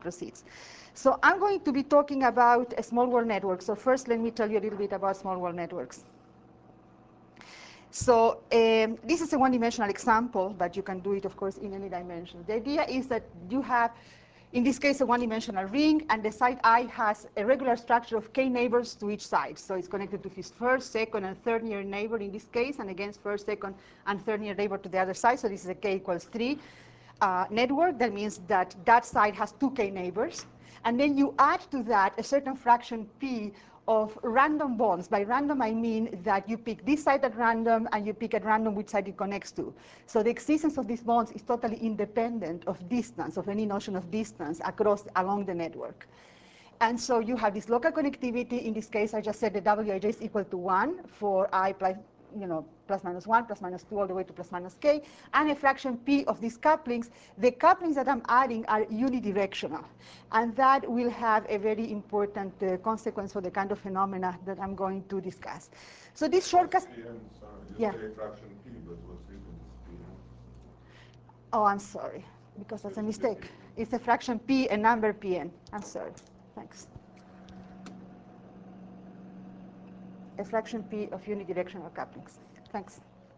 proceeds. So I'm going to be talking about a small world network. So first, let me tell you a little bit about small world networks. So this is a one-dimensional example, but you can do it, of course, in any dimension. The idea is that you have, in this case, a one-dimensional ring, and the site I has a regular structure of k neighbors to each side. So it's connected to his first, second, and third near neighbor in this case, and against first, second, and third near neighbor to the other side. So this is a k equals 3 network. That means that that side has 2k neighbors. And then you add to that a certain fraction p of random bonds. By random, I mean that you pick this side at random, and you pick at random which side it connects to. So the existence of these bonds is totally independent of distance, of any notion of distance along the network. And so you have this local connectivity. In this case, I just said that Wij is equal to 1 for I plus minus 1, plus minus 2, all the way to plus minus k, and a fraction p of these couplings. The couplings that I'm adding are unidirectional, and that will have a very important consequence for the kind of phenomena that I'm going to discuss. So this shortcut. You say fraction p, but what's written is p. Oh, I'm sorry, because that's a mistake. It's a fraction p, a number pn. I'm sorry. Thanks. A fraction p of unidirectional couplings. Thanks.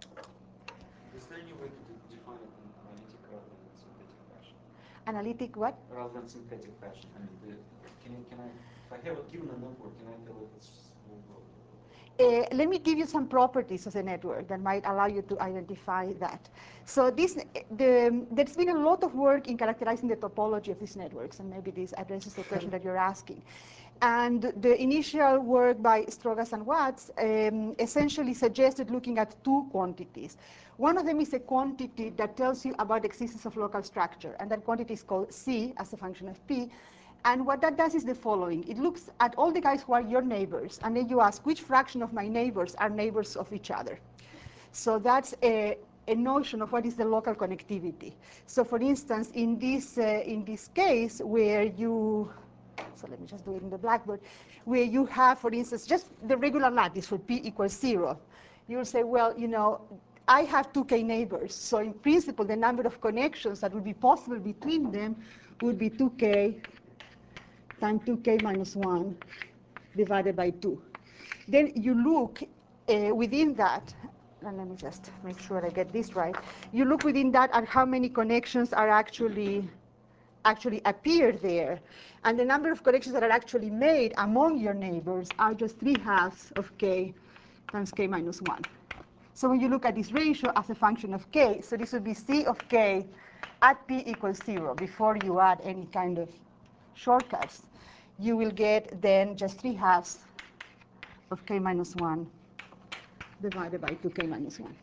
Is there any way to define it in analytic rather than synthetic fashion? Analytic what? Rather than synthetic fashion. I mean, can I, if I have a given a network, can I tell if it's small world? Let me give you some properties of the network that might allow you to identify that. So there's been a lot of work in characterizing the topology of these networks, and maybe this addresses the question that you're asking. And the initial work by Strogas and Watts essentially suggested looking at two quantities. One of them is a quantity that tells you about the existence of local structure, and that quantity is called C as a function of P. And what that does is the following. It looks at all the guys who are your neighbors, and then you ask which fraction of my neighbors are neighbors of each other. So that's a notion of what is the local connectivity. So for instance, in this case where you, so let me just do it in the Blackboard, where you have, for instance, just the regular lattice for p equals 0. You'll say, well, I have 2k neighbors. So in principle, the number of connections that would be possible between them would be 2k times 2k minus 1 divided by 2. Then you look within that, and let me just make sure I get this right. You look within that at how many connections are actually appear there. And the number of connections that are actually made among your neighbors are just 3/2 of k times k minus 1. So when you look at this ratio as a function of k, so this would be c of k at p equals 0, before you add any kind of shortcuts, you will get then just 3/2 of k minus 1 divided by 2k minus 1.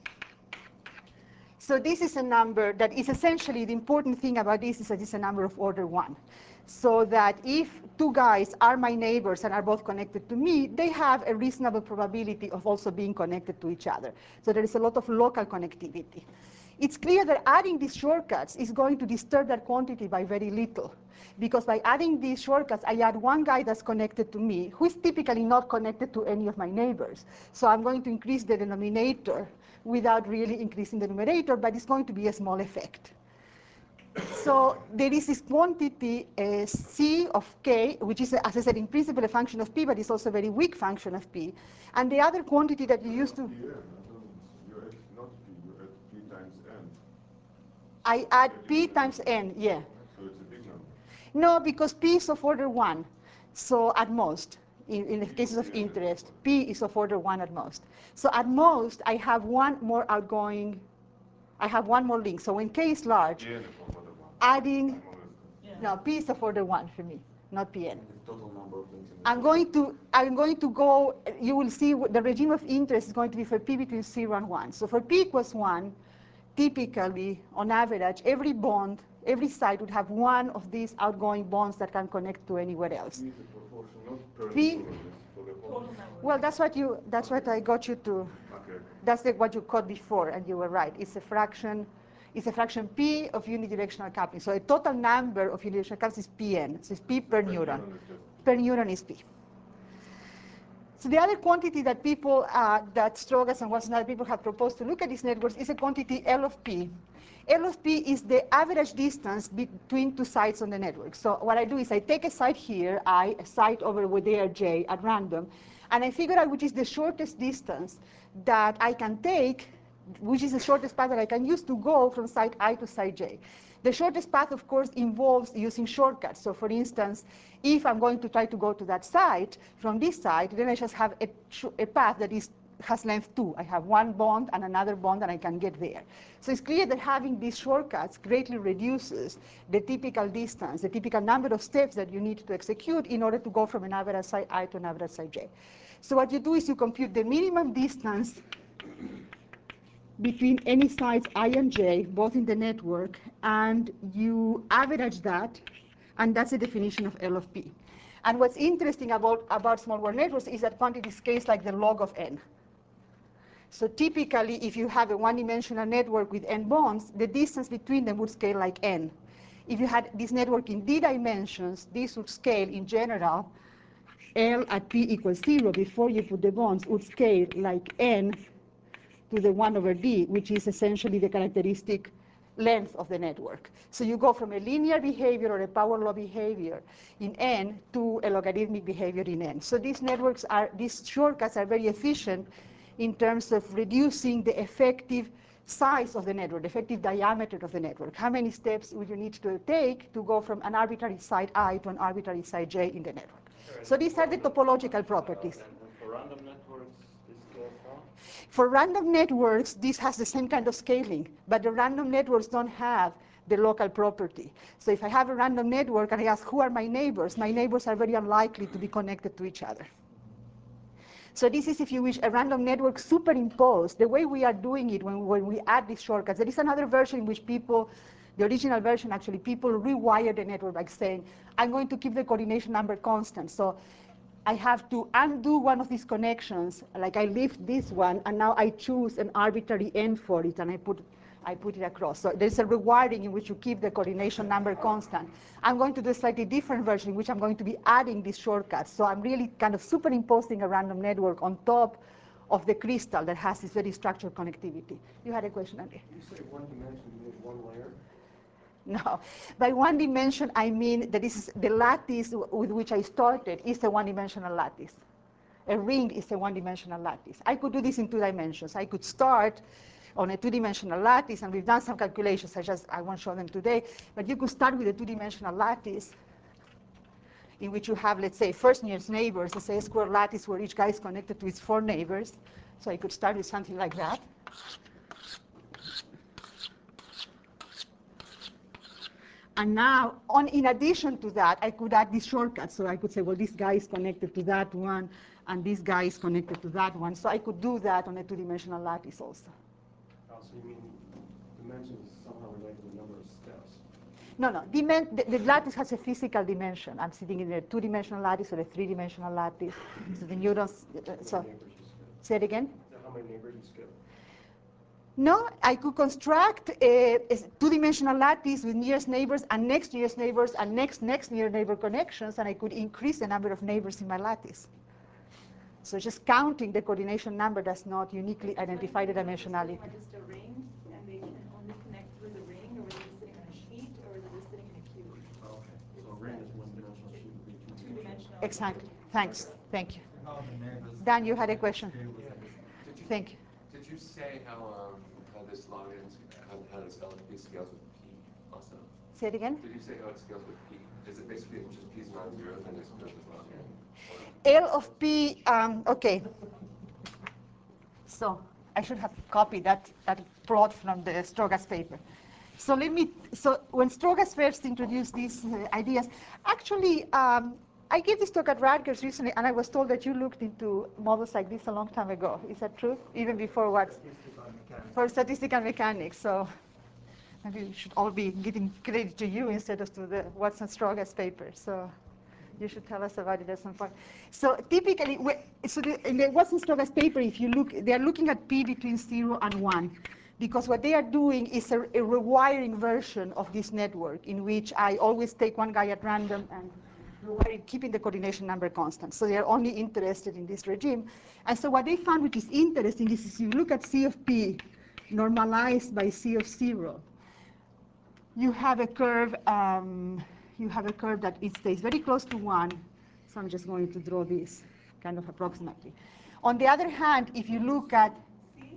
So this is a number that is essentially, the important thing about this is that it's a number of order 1. So that if two guys are my neighbors and are both connected to me, they have a reasonable probability of also being connected to each other. So there is a lot of local connectivity. It's clear that adding these shortcuts is going to disturb that quantity by very little. Because by adding these shortcuts, I add one guy that's connected to me, who is typically not connected to any of my neighbors. So I'm going to increase the denominator without really increasing the numerator, but it's going to be a small effect. So there is this quantity C of k, which is, as I said, in principle a function of p, but it's also a very weak function of p. And the other quantity that you used to... You add not p, you add p times n. I add p times n, yeah. So it's a big number. No, because p is of order 1. So at most, in the cases of interest, p is of order 1 at most. So at most, I have one more outgoing, I have one more link. So when k is large, adding, no, p is of order 1 for me, not pn. The total number of links. I'm going to go, you will see the regime of interest is going to be for p between 0 and 1. So for p equals 1, typically, on average, every bond, every site would have one of these outgoing bonds that can connect to anywhere else. P is a proportion, not per P, neuron, it's for the whole. well, that's what I got you to. Okay. That's what you caught before, and you were right. It's a fraction p of unidirectional coupling. So a total number of unidirectional couplings is pn. So it's p per neuron. Per neuron is p. So the other quantity that people, that Strogas and Watson and other people have proposed to look at these networks is a quantity L of P. L of P is the average distance between two sites on the network. So what I do is I take a site here, I, a site over there, J, at random, and I figure out which is the shortest distance that I can take, which is the shortest path that I can use to go from site I to site J. The shortest path, of course, involves using shortcuts. So for instance, if I'm going to try to go to that site from this site, then I just have a path that has length 2. I have one bond and another bond, and I can get there. So it's clear that having these shortcuts greatly reduces the typical distance, the typical number of steps that you need to execute in order to go from an average site I to an average site J. So what you do is you compute the minimum distance between any sites I and J, both in the network, and you average that, and that's the definition of L of P. And what's interesting about small world networks is that quantity scales like the log of n. So typically, if you have a one-dimensional network with n bonds, the distance between them would scale like n. If you had this network in d dimensions, this would scale, in general, L at p equals 0 before you put the bonds would scale like n to the 1 over d, which is essentially the characteristic length of the network. So you go from a linear behavior or a power law behavior in n to a logarithmic behavior in n. So these shortcuts are very efficient in terms of reducing the effective size of the network, the effective diameter of the network. How many steps would you need to take to go from an arbitrary site I to an arbitrary site J in the network? So these are the topological properties. And for random networks, this scales how? For random networks, this has the same kind of scaling, but the random networks don't have the local property. So if I have a random network and I ask who are my neighbors are very unlikely to be connected to each other. So this is, if you wish, a random network superimposed, the way we are doing it when we add these shortcuts. There is another version in which people, the original version actually, people rewire the network by saying, I'm going to keep the coordination number constant. So I have to undo one of these connections, like I lift this one, and now I choose an arbitrary end for it, and I put it across. So there's a rewiring in which you keep the coordination number constant. I'm going to do a slightly different version in which I'm going to be adding these shortcuts. So I'm really kind of superimposing a random network on top of the crystal that has this very structured connectivity. You had a question, Andy? You say one dimension, you mean one layer? No. By one dimension, I mean that this is the lattice with which I started is a one-dimensional lattice. A ring is a one-dimensional lattice. I could do this in 2 dimensions. I could start on a 2-dimensional lattice, and we've done some calculations. I won't show them today, but you could start with a 2-dimensional lattice in which you have, let's say, first nearest neighbors, let's say a square lattice where each guy is connected to its 4 neighbors. So I could start with something like that. And now, in addition to that, I could add these shortcuts. So I could say, well, this guy is connected to that one, and this guy is connected to that one. So I could do that on a 2-dimensional lattice also. Oh, so you mean dimension is somehow related to the number of steps? No. The lattice has a physical dimension. I'm sitting in a 2-dimensional lattice or a 3-dimensional lattice. So the neurons. So say it again. Is that how many neighbors you skip? No, I could construct a 2-dimensional lattice with nearest neighbors and next nearest neighbors and next near neighbor connections, and I could increase the number of neighbors in my lattice. So just counting the coordination number does not uniquely identify the dimensionality. Just a ring, and they can only connect through the ring, or they're sitting on a sheet, or they're sitting in a cube. Oh, okay. So a ring is one-dimensional, sheet would be Two-dimensional. Exactly. Thanks. Thank you. How the neighbors Dan, you had a question. Thank you. Did you say how this login, how this LFP scales with P also? Say it again. Did you say how it scales with P? Is it basically just P is non-zero, then it scales with login? L of P, okay. So I should have copied that plot from the Strogas paper. So when Strogas first introduced these ideas, actually, I gave this talk at Rutgers recently, and I was told that you looked into models like this a long time ago. Is that true? Even before what? For statistical mechanics. So maybe we should all be giving credit to you instead of to the Watson Strogas paper. So you should tell us about it at some point. So typically, in the Watson Strogas paper, if you look, they are looking at P between 0 and 1. Because what they are doing is a rewiring version of this network in which I always take one guy at random and while keeping the coordination number constant. So they are only interested in this regime. And so what they found, which is interesting, is if you look at C of P normalized by C of 0, you have a curve. You have a curve that it stays very close to 1. So I'm just going to draw this kind of approximately. On the other hand, if you look at C?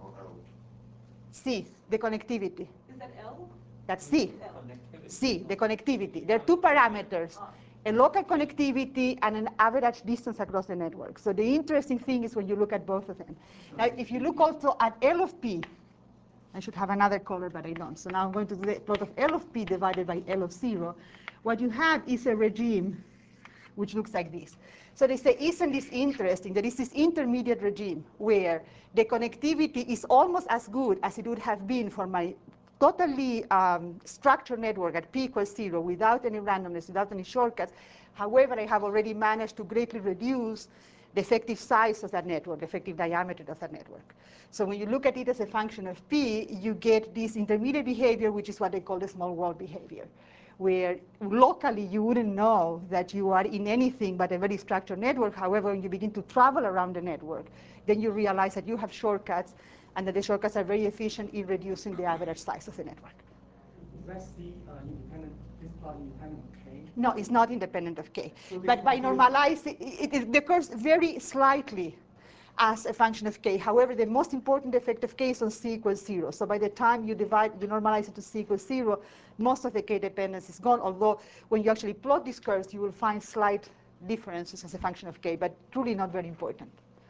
C, the connectivity, Is that L? that's C. L. C, the connectivity. There are two parameters, a local connectivity and an average distance across the network. So the interesting thing is when you look at both of them. Now, if you look also at L of P, I should have another color, but I don't. So now I'm going to do the plot of L of P divided by L of 0. What you have is a regime which looks like this. So they say, isn't this interesting? There is this intermediate regime where the connectivity is almost as good as it would have been for my totally structured network at P equals 0 without any randomness, without any shortcuts. However, I have already managed to greatly reduce the effective size of that network, the effective diameter of that network. So when you look at it as a function of P, you get this intermediate behavior, which is what they call the small world behavior, where locally you wouldn't know that you are in anything but a very structured network. However, when you begin to travel around the network, then you realize that you have shortcuts and that the shortcuts are very efficient in reducing the average size of the network. Is that C independent, this plot independent of K? No, it's not independent of K. So But by normalizing, it occurs very slightly as a function of K. However, the most important effect of K is on C equals 0. So by the time you normalize it to C equals 0, most of the K dependence is gone, although when you actually plot these curves, you will find slight differences as a function of K, but truly not very important.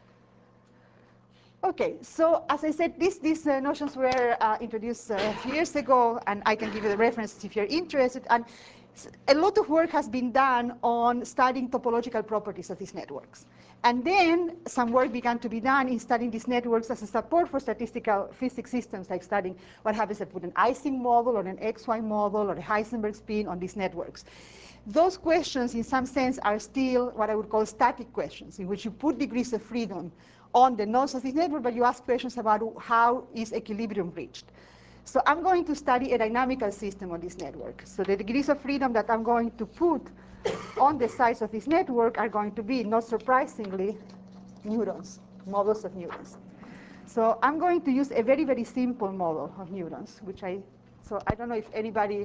Okay, so as I said, these notions were introduced a few years ago, and I can give you the references if you're interested. And a lot of work has been done on studying topological properties of these networks. And then some work began to be done in studying these networks as a support for statistical physics systems, like studying what happens if I put an Ising model or an XY model or a Heisenberg spin on these networks. Those questions, in some sense, are still what I would call static questions, in which you put degrees of freedom on the nodes of this network, but you ask questions about how is equilibrium reached. So I'm going to study a dynamical system on this network. So the degrees of freedom that I'm going to put on the size of this network are going to be, not surprisingly, neurons, models of neurons. So I'm going to use a very, very simple model of neurons, so I don't know if everybody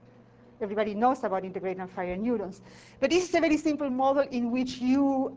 knows about integrated Fourier neurons. But this is a very simple model in which you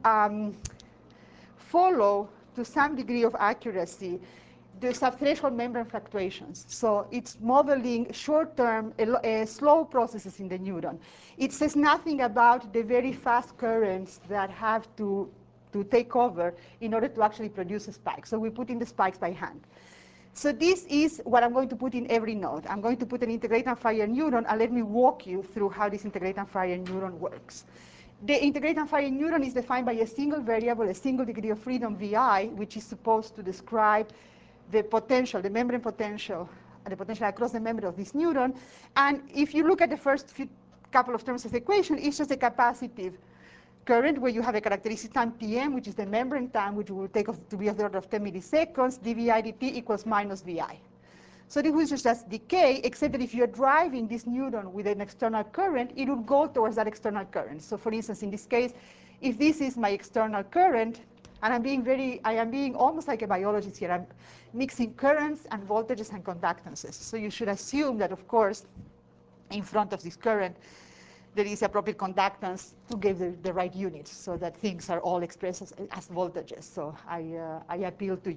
follow, to some degree of accuracy, the subthreshold membrane fluctuations. So it's modeling short-term, slow processes in the neuron. It says nothing about the very fast currents that have to take over in order to actually produce a spike. So we put in the spikes by hand. So this is what I'm going to put in every node. I'm going to put an integrated Fourier neuron, and let me walk you through how this integrated Fourier neuron works. The integrated Fourier neuron is defined by a single variable, a single degree of freedom, Vi, which is supposed to describe the potential, the membrane potential, and the potential across the membrane of this neuron. And if you look at the first couple of terms of the equation, it's just a capacitive current where you have a characteristic time Tm, which is the membrane time, which will take to be of the order of 10 milliseconds, dvi dt equals minus Vi. So this is just decay, except that if you're driving this neuron with an external current, it will go towards that external current. So for instance, in this case, if this is my external current, and I am being almost like a biologist here, I'm mixing currents and voltages and conductances. So you should assume that, of course, in front of this current, there is appropriate conductance to give the right units so that things are all expressed as voltages. So I appeal to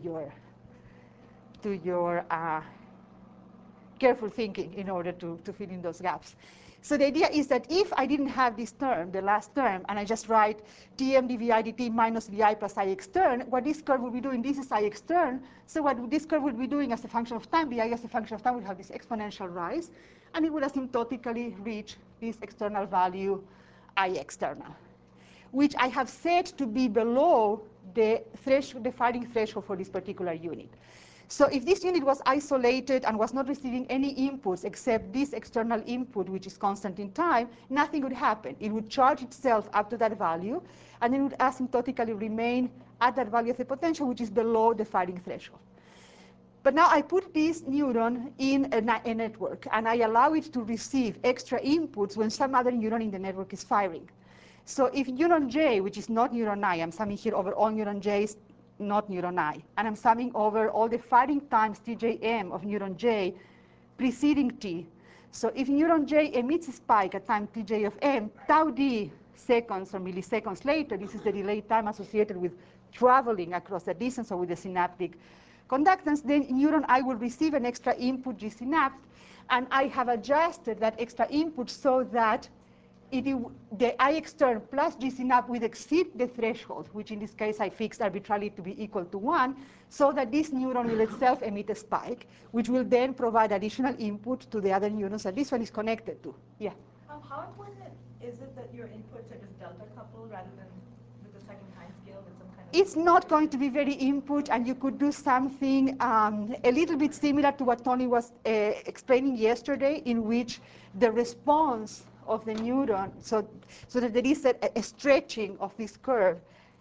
your careful thinking in order to fill in those gaps. So the idea is that if I didn't have this term, the last term, and I just write Tm dvi dt minus Vi plus I extern, what this curve will be doing, this is I extern, so what this curve will be doing as a function of time, Vi as a function of time will have this exponential rise, and it will asymptotically reach this external value I external, which I have set to be below the firing threshold for this particular unit. So if this unit was isolated and was not receiving any inputs except this external input, which is constant in time, nothing would happen. It would charge itself up to that value, and it would asymptotically remain at that value of the potential, which is below the firing threshold. But now I put this neuron in a network, and I allow it to receive extra inputs when some other neuron in the network is firing. So if neuron J, which is not neuron I, I'm summing here over all neuron J's, not neuron I, and I'm summing over all the firing times TJM of neuron J preceding T. So if neuron J emits a spike at time Tj of M, tau d seconds or milliseconds later, this is the delay time associated with traveling across the distance or with the synaptic conductance, then neuron I will receive an extra input G synapse, and I have adjusted that extra input so that the I extern plus G synapse will exceed the threshold, which in this case I fixed arbitrarily to be equal to 1, so that this neuron will itself emit a spike, which will then provide additional input to the other neurons that this one is connected to. Yeah? How important is it that your inputs are just delta coupled rather than with the second time scale with some kind of... It's not going to be very input, and you could do something a little bit similar to what Tony was explaining yesterday, in which the response of the neuron, so that there is a stretching of this curve.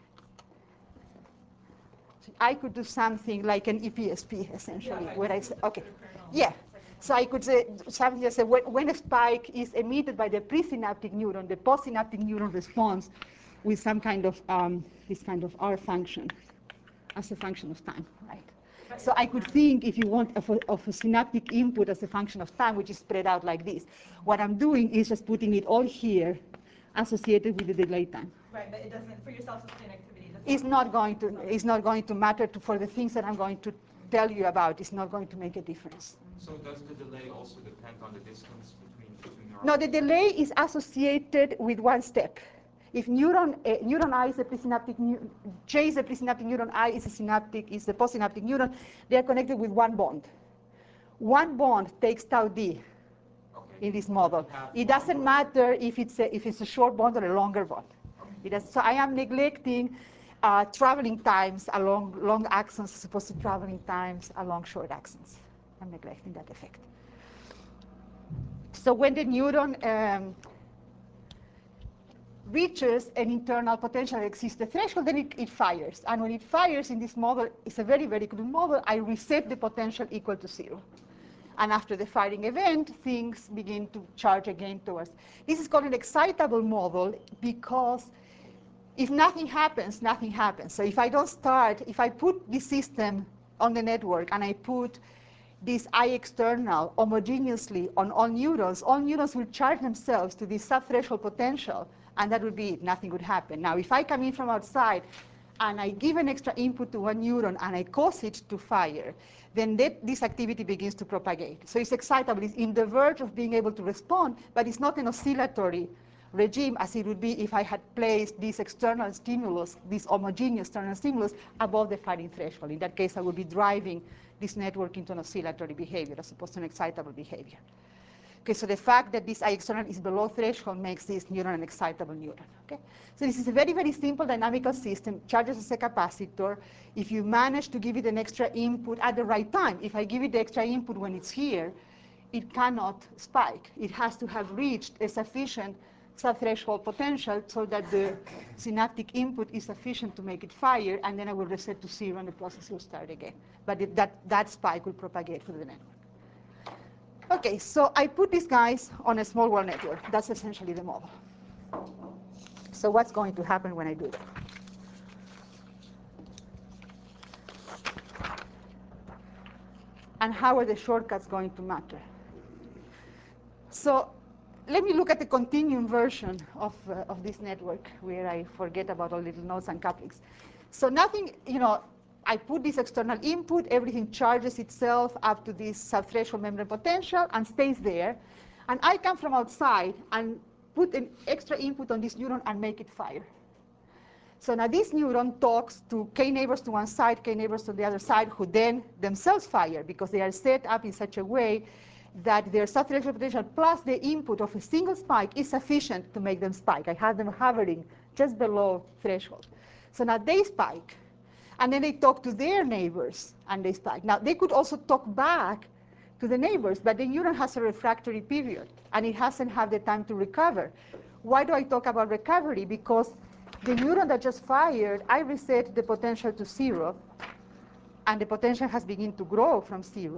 So I could do something like an EPSP, essentially, where I say, okay, yeah. So I could say something that says when a spike is emitted by the presynaptic neuron, the postsynaptic neuron responds with some kind of this kind of R function as a function of time, right? So I could think, if you want, of a synaptic input as a function of time, which is spread out like this. What I'm doing is just putting it all here, associated with the delay time. Right, but it doesn't, for your self-sustained activity, It's not going to matter for the things that I'm going to tell you about. It's not going to make a difference. So does the delay also depend on the distance between the two neurons? No, the delay is associated with one step. If neuron I is a presynaptic, J is a presynaptic neuron, I is the postsynaptic neuron, they are connected with one bond. One bond takes tau d in this model. It doesn't matter if it's a short bond or a longer bond. So I am neglecting traveling times along long axons as opposed to traveling times along short axons. I'm neglecting that effect. So when the neuron reaches an internal potential that exceeds the threshold, then it fires. And when it fires in this model, it's a very, very crude model, I reset the potential equal to 0. And after the firing event, things begin to charge again towards. This is called an excitable model because if nothing happens, nothing happens. So if I don't start, if I put this system on the network and I put this I external homogeneously on all neurons will charge themselves to this subthreshold potential, and that would be it. Nothing would happen. Now, if I come in from outside and I give an extra input to one neuron and I cause it to fire, then this activity begins to propagate. So it's excitable. It's in the verge of being able to respond, but it's not an oscillatory regime as it would be if I had placed this external stimulus, this homogeneous external stimulus, above the firing threshold. In that case, I would be driving this network into an oscillatory behavior as opposed to an excitable behavior. Okay, so the fact that this I external is below threshold makes this neuron an excitable neuron. Okay, so this is a very, very simple dynamical system, charges as a capacitor. If you manage to give it an extra input at the right time, if I give it the extra input when it's here, it cannot spike. It has to have reached a sufficient subthreshold potential so that the synaptic input is sufficient to make it fire, and then I will reset to 0 and the process will start again. But that spike will propagate through the network. Okay, so I put these guys on a small world network. That's essentially the model. So what's going to happen when I do that? And how are the shortcuts going to matter? So let me look at the continuum version of this network where I forget about all little nodes and couplings. So nothing, I put this external input, everything charges itself up to this subthreshold membrane potential and stays there. And I come from outside and put an extra input on this neuron and make it fire. So now this neuron talks to k neighbors to one side, k neighbors to the other side, who then themselves fire because they are set up in such a way that their subthreshold potential plus the input of a single spike is sufficient to make them spike. I have them hovering just below threshold. So now they spike, and then they talk to their neighbors, and they spike. Now, they could also talk back to the neighbors, but the neuron has a refractory period, and it hasn't had the time to recover. Why do I talk about recovery? Because the neuron that just fired, I reset the potential to 0, and the potential has begun to grow from 0.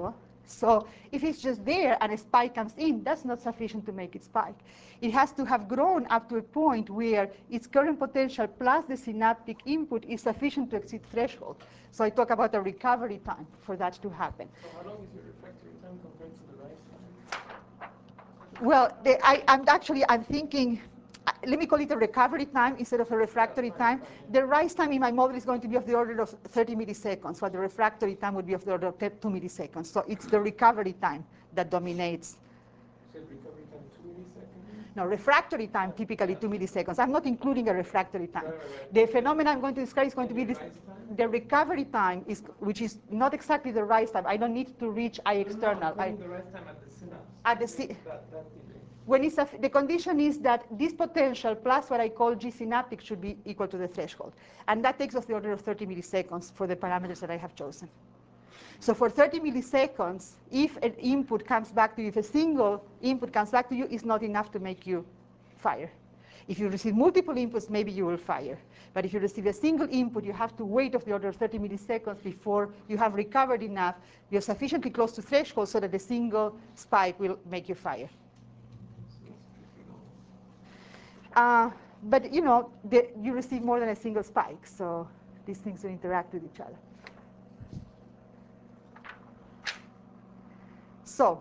So if it's just there and a spike comes in, that's not sufficient to make it spike. It has to have grown up to a point where its current potential plus the synaptic input is sufficient to exceed threshold. So I talk about a recovery time for that to happen. So how long is your refractory time compared to the rise time? Well, I'm thinking, let me call it a recovery time instead of a refractory time. The rise time in my model is going to be of the order of 30 milliseconds, while the refractory time would be of the order of 2 milliseconds. So it's the recovery time that dominates. So recovery time 2 milliseconds? No, refractory time typically 2 milliseconds. I'm not including a refractory time. Right. The phenomenon I'm going to describe is going to be And the this. rise time? The recovery time is, which is not exactly the rise time. I don't need to reach I external. No, the rise time at the synapse. At the that delay. when it's the condition is that this potential plus what I call G synaptic should be equal to the threshold. And that takes us the order of 30 milliseconds for the parameters that I have chosen. So for 30 milliseconds, if an input comes back to you, if a single input comes back to you, it's not enough to make you fire. If you receive multiple inputs, maybe you will fire. But if you receive a single input, you have to wait of the order of 30 milliseconds before you have recovered enough. You're sufficiently close to threshold so that a single spike will make you fire. But you receive more than a single spike, so these things will interact with each other. So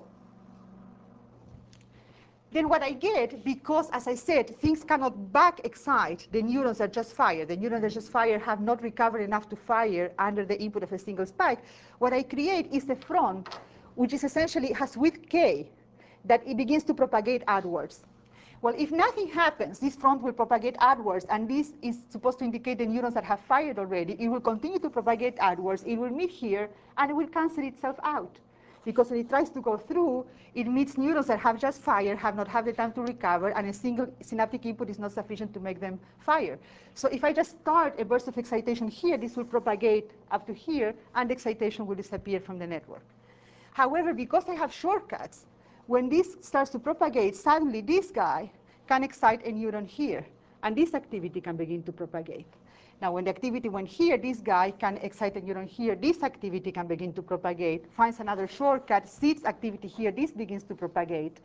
then what I get, because as I said, things cannot back excite the neurons that just fire. The neurons that just fire have not recovered enough to fire under the input of a single spike. What I create is a front, which is essentially has width k, that it begins to propagate outwards. Well, if nothing happens, this front will propagate outwards, and this is supposed to indicate the neurons that have fired already. It will continue to propagate outwards. It will meet here, and it will cancel itself out. Because when it tries to go through, it meets neurons that have just fired, have not had the time to recover, and a single synaptic input is not sufficient to make them fire. So if I just start a burst of excitation here, this will propagate up to here, and the excitation will disappear from the network. However, because I have shortcuts, when this starts to propagate, suddenly this guy can excite a neuron here, and this activity can begin to propagate. Now, when the activity went here, this guy can excite a neuron here. This activity can begin to propagate, finds another shortcut, sees activity here. This begins to propagate.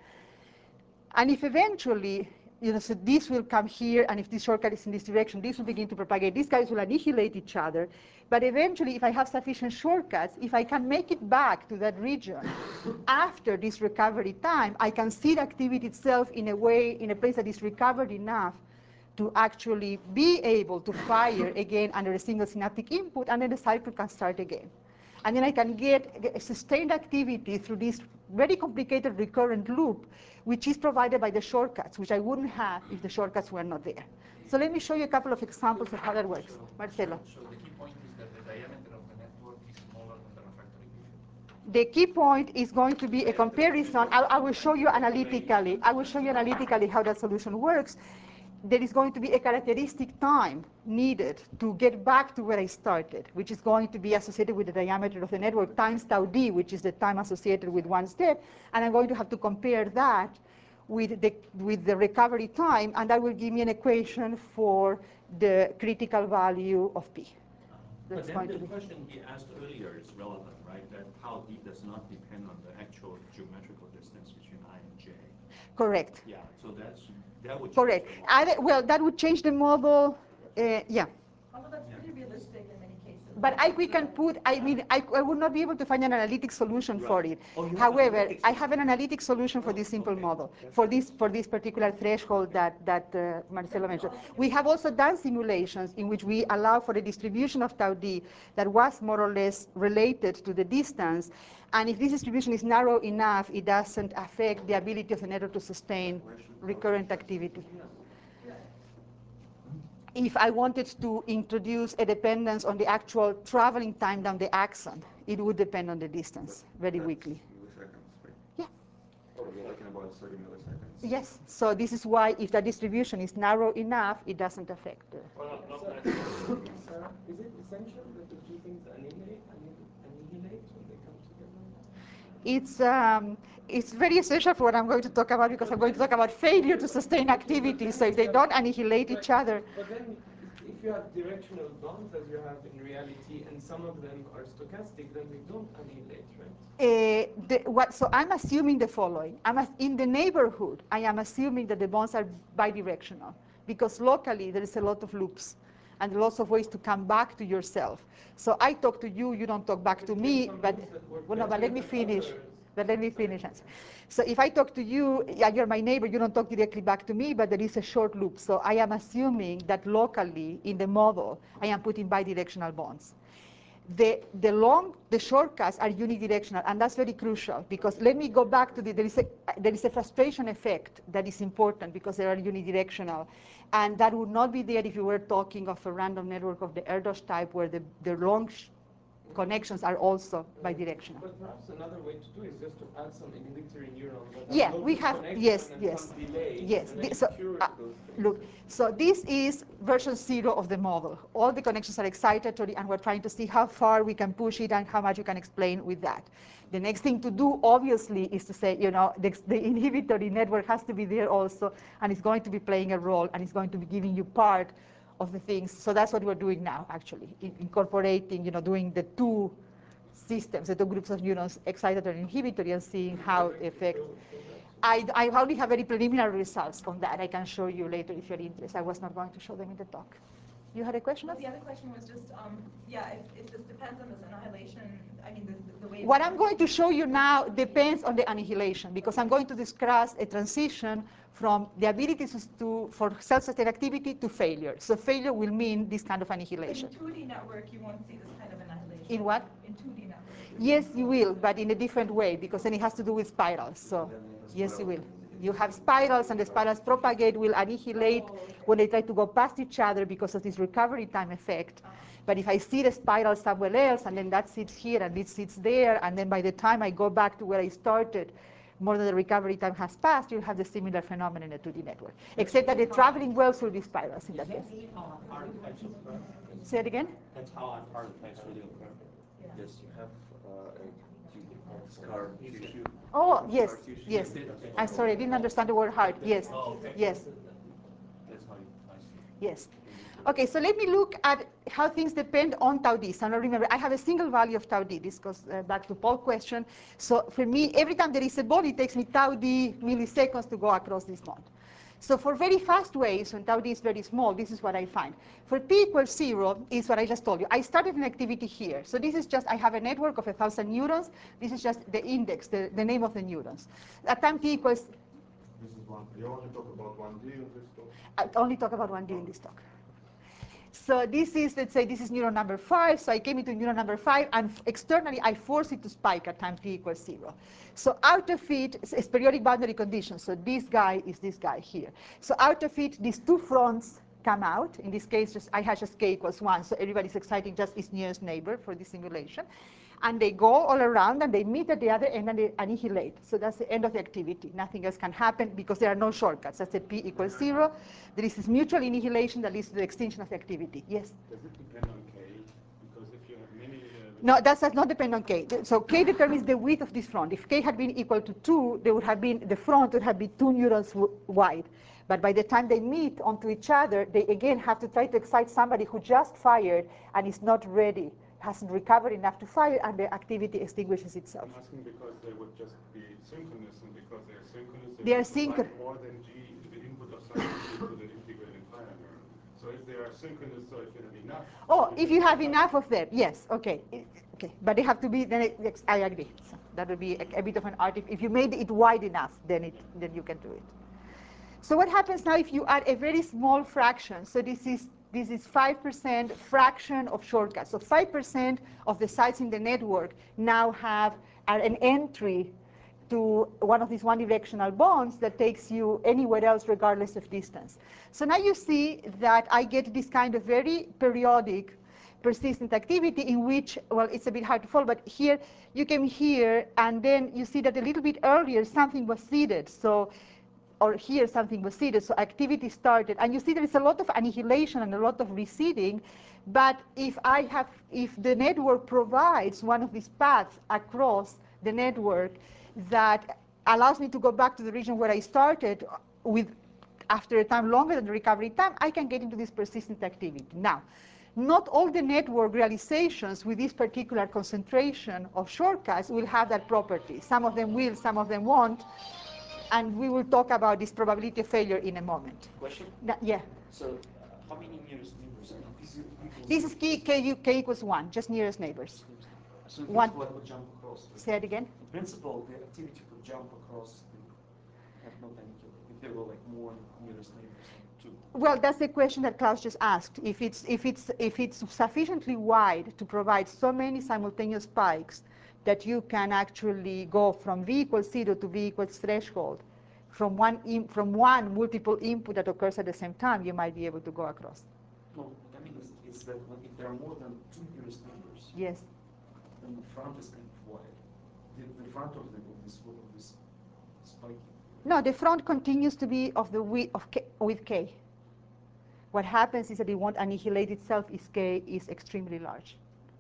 And if eventually, so this will come here, and if this shortcut is in this direction, this will begin to propagate. These guys will annihilate each other. But eventually, if I have sufficient shortcuts, if I can make it back to that region after this recovery time, I can see the activity itself in a way, in a place that is recovered enough to actually be able to fire again under a single synaptic input, and then the cycle can start again. And then I can get a sustained activity through this very complicated recurrent loop, which is provided by the shortcuts, which I wouldn't have if the shortcuts were not there. So let me show you a couple of examples of how that works. Marcelo. So the key point is that the diameter of the network is smaller than the refractory region. The key point is going to be a comparison. I will show you analytically. I will show you analytically how that solution works. There is going to be a characteristic time needed to get back to where I started, which is going to be associated with the diameter of the network times tau d, which is the time associated with one step. And I'm going to have to compare that with the recovery time, and that will give me an equation for the critical value of p. But then the question he asked earlier is relevant, right? That tau d does not depend on the actual geometrical distance between I and j. Correct. Yeah, so that would Correct. change the model. Well, that would change the model. Yeah. Although that's pretty realistic in many cases. But we can put, I would not be able to find an analytic solution for it. Oh, you have However, analytic I have an analytic solution for this simple okay. model, for this particular threshold that Marcelo mentioned. We have also done simulations in which we allow for a distribution of tau d that was more or less related to the distance. And if this distribution is narrow enough, it doesn't affect the ability of the network to sustain recurrent activity. If I wanted to introduce a dependence on the actual traveling time down the axon, it would depend on the distance very weakly. Milliseconds, right? Yeah. Oh, you're talking about 30 milliseconds. Yes. So this is why if the distribution is narrow enough, it doesn't affect. Well, not necessarily. Is it essential that the two things annihilate when they come together? It's very essential for what I'm going to talk about, because I'm going to talk about failure to sustain activity. So if they don't annihilate each other. But then, if if you have directional bonds as you have in reality, and some of them are stochastic, then they don't annihilate, right? So I'm assuming the following. In the neighborhood, I am assuming that the bonds are bidirectional, because locally there is a lot of loops and lots of ways to come back to yourself. So I talk to you, you don't talk back to me, but let me finish. But let me finish. So if I talk to you, yeah, you're my neighbor, you don't talk directly back to me, but there is a short loop. So I am assuming that locally in the model, I am putting bidirectional bonds. The shortcuts are unidirectional, and that's very crucial, because let me go back to there is a frustration effect that is important because they are unidirectional, and that would not be there if you were talking of a random network of the Erdos type where the long connections are also bidirectional. But perhaps another way to do it is just to add some inhibitory neurons. Yeah, we have, yes. Look, so this is version 0 of the model. All the connections are excitatory, and we're trying to see how far we can push it and how much you can explain with that. The next thing to do, obviously, is to say, the inhibitory network has to be there also, and it's going to be playing a role, and it's going to be giving you part of the things. So that's what we're doing now, actually, incorporating, doing the two systems, the two groups of neurons, excitatory and inhibitory, and seeing how it affects. I only have very preliminary results from that. I can show you later if you're interested. I was not going to show them in the talk. You had a question? Well, the other question was just, if this depends on this annihilation, the way... What I'm going to show you now depends on the annihilation, because I'm going to discuss a transition from the abilities for self-sustained activity to failure. So failure will mean this kind of annihilation. But in 2D network, you won't see this kind of annihilation. In what? In 2D network. Yes, you will, but in a different way, because then it has to do with spirals. So yes, you will. You have spirals, and the spirals propagate, will annihilate when they try to go past each other because of this recovery time effect. But if I see the spiral somewhere else, and then that sits here, and it sits there, and then by the time I go back to where I started, more than the recovery time has passed, you'll have the similar phenomenon in a 2D network. Except that the traveling wells will be spirals in that case. Say it again? That's how on part effects really occur. Yes, you have a scar tissue. Oh, yes, yes. I'm sorry, I didn't understand the word heart. Yes, yes. That's how I see it. Yes. Okay, so let me look at how things depend on tau d. So now remember, I have a single value of tau d. This goes back to Paul's question. So for me, every time there is a bond, it takes me tau d milliseconds to go across this bond. So for very fast waves, when tau d is very small, this is what I find. For t equals 0 is what I just told you. I started an activity here. So this is just, I have a network of 1,000 neurons. This is just the index, the name of the neurons. At time t equals... This is one. You only talk about 1D in this talk? I only talk about 1D in this talk. So this is, let's say, this is neuron number 5. So I came into neuron number 5, and externally, I force it to spike at time t equals 0. So out of it is periodic boundary conditions. So this guy is this guy here. So out of it, these two fronts come out. In this case, I have just k equals 1. So everybody's exciting just its nearest neighbor for this simulation. And they go all around, and they meet at the other end, and they annihilate. So that's the end of the activity. Nothing else can happen because there are no shortcuts. That's at p equals 0. There is this mutual annihilation that leads to the extinction of the activity. Yes? Does it depend on k? Because if you have many... No, that does not depend on k. So k determines the width of this front. If k had been equal to 2, there would have been, the front would have been 2 neurons wide. But by the time they meet onto each other, they again have to try to excite somebody who just fired and is not ready, hasn't recovered enough to fire, and the activity extinguishes itself. I'm asking because they would just be synchronous, and because they are synchronous, They are would synchronous. provide more than G, the input of cycles to the integrated fire neuron. So if they are synchronous, so if you have enough... Oh, if you have enough of them, yes, okay. Okay, but they have to be, then I agree. So that would be a bit of an art. If you made it wide enough, then you can do it. So what happens now if you add a very small fraction? So this is 5% fraction of shortcuts. So 5% of the sites in the network now have an entry to one of these one-directional bonds that takes you anywhere else regardless of distance. So now you see that I get this kind of very periodic persistent activity in which, well, it's a bit hard to follow, but here you came here, and then you see that a little bit earlier something was seeded. So or here something was seeded, so activity started. And you see there is a lot of annihilation and a lot of receding, but if the network provides one of these paths across the network that allows me to go back to the region where I started with after a time longer than the recovery time, I can get into this persistent activity. Now, not all the network realizations with this particular concentration of shortcuts will have that property. Some of them will, some of them won't. And we will talk about this probability of failure in a moment. Question? Yeah. So, how many nearest neighbors? This is k equals 1, just nearest neighbors. So in One. principle, I could jump across. Say it again. In principle, the activity could jump across at no time if there were like more nearest neighbors than 2. Well, that's the question that Klaus just asked. If it's sufficiently wide to provide so many simultaneous spikes that you can actually go from v equals 0 to v equals threshold, from one multiple input that occurs at the same time, you might be able to go across. No, what I mean is that if there are more than 2 nearest neighbors, Yes. then the front is kind of wide. The front of this spike. No, the front continues to be of the width of k, with k. What happens is that it won't annihilate itself if k is extremely large.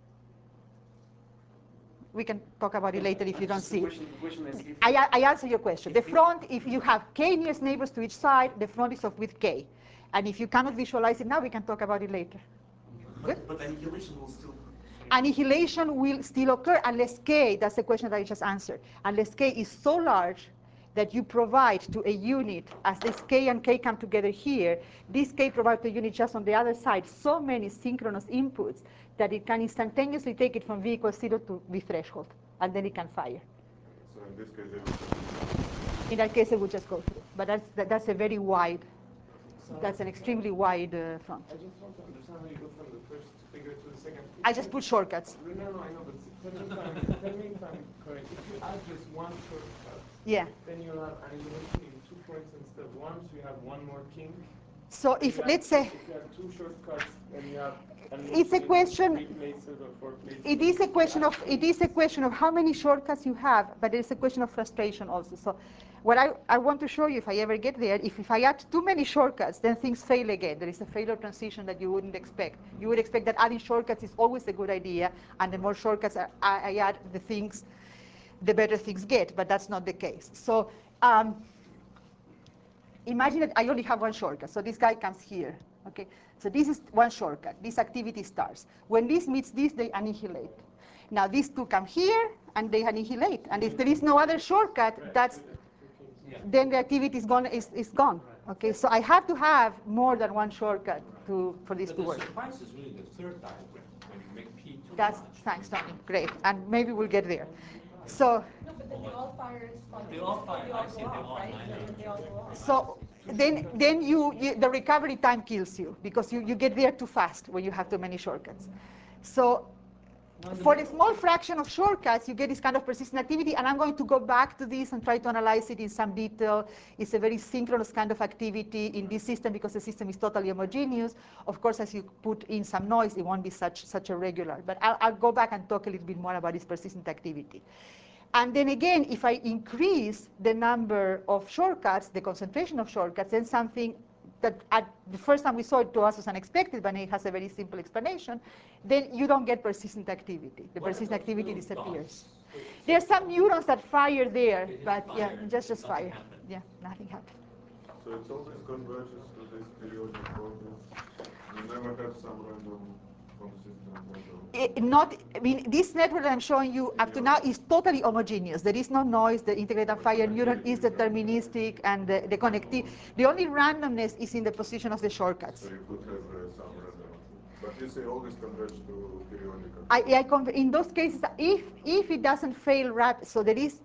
We can talk about it later if you don't see it. The question is if I answer your question. The front, if you have k nearest neighbors to each side, the front is of width k. And if you cannot visualize it now, we can talk about it later. Good? But annihilation will still. Annihilation will still occur unless k, that's the question that I just answered, unless k is so large that you provide to a unit, as this k and k come together here, this k provides to a unit just on the other side so many synchronous inputs that it can instantaneously take it from v equals 0 to v threshold, and then it can fire. So in this case, they will In that case, it would just go through. But that's a very wide, that's an extremely wide front. I just want to understand how you go from the first figure to the second. I just put shortcuts. No, I know, but tell me if I'm correct. If you add just one shortcut, Yeah. then you have annihilation in 2 points instead of 1, so you have one more kink. So if, let's say, If you have 2 shortcuts, then you have it's a annihilation in question, 3 places or 4 places. it is a question of how many shortcuts you have, but it's a question of frustration also. So what I want to show you, if I ever get there, if I add too many shortcuts, then things fail again. There is a failure transition that you wouldn't expect. You would expect that adding shortcuts is always a good idea, and the more shortcuts I add, the better things get, but that's not the case. So imagine that I only have one shortcut. So this guy comes here. Okay, so this is one shortcut. This activity starts. When this meets this, they annihilate. Now these two come here, and they annihilate. And if there is no other shortcut, then the activity is gone. Okay, so I have to have more than one shortcut for this to work. The surprise is really the third diagram, when you make P too That's large. thanks, Tony. Great, and maybe we'll get there. So. No, but then they all fire spontaneously. They all fire, They all I see, go they off, all right? annihilate. They all go off. So then the recovery time kills you because you get there too fast when you have too many shortcuts. So for a small fraction of shortcuts, you get this kind of persistent activity, and I'm going to go back to this and try to analyze it in some detail. It's a very synchronous kind of activity in this system because the system is totally homogeneous. Of course, as you put in some noise, it won't be such a regular. But I'll go back and talk a little bit more about this persistent activity. And then again, if I increase the number of shortcuts, the concentration of shortcuts, then something that at the first time we saw it to us was unexpected, but it has a very simple explanation, then you don't get persistent activity. The persistent activity disappears. There are some neurons that fire there, but yeah, just fire. Yeah, nothing happened. So it always converges to this periodic order. You never have some random consistent order. This network that I'm showing you up to now is totally homogeneous. There is no noise. The integrated fire neuron is deterministic, and the connectivity. The only randomness is in the position of the shortcuts. So you could have some random. But you say always converge to periodic. In those cases, if it doesn't fail rapid, so there is.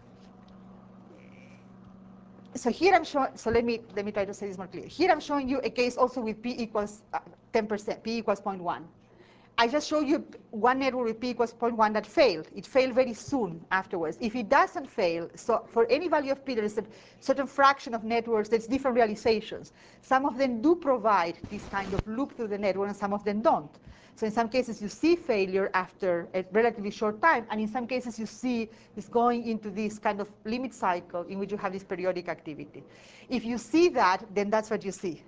So here I'm showing. So let me try to say this more clearly. Here I'm showing you a case also with p equals 10%, p equals 0.1. I just showed you one network with p equals 0.1 that failed. It failed very soon afterwards. If it doesn't fail, so for any value of p, there is a certain fraction of networks that's different realizations. Some of them do provide this kind of loop through the network, and some of them don't. So in some cases, you see failure after a relatively short time, and in some cases, you see this going into this kind of limit cycle in which you have this periodic activity. If you see that, then that's what you see.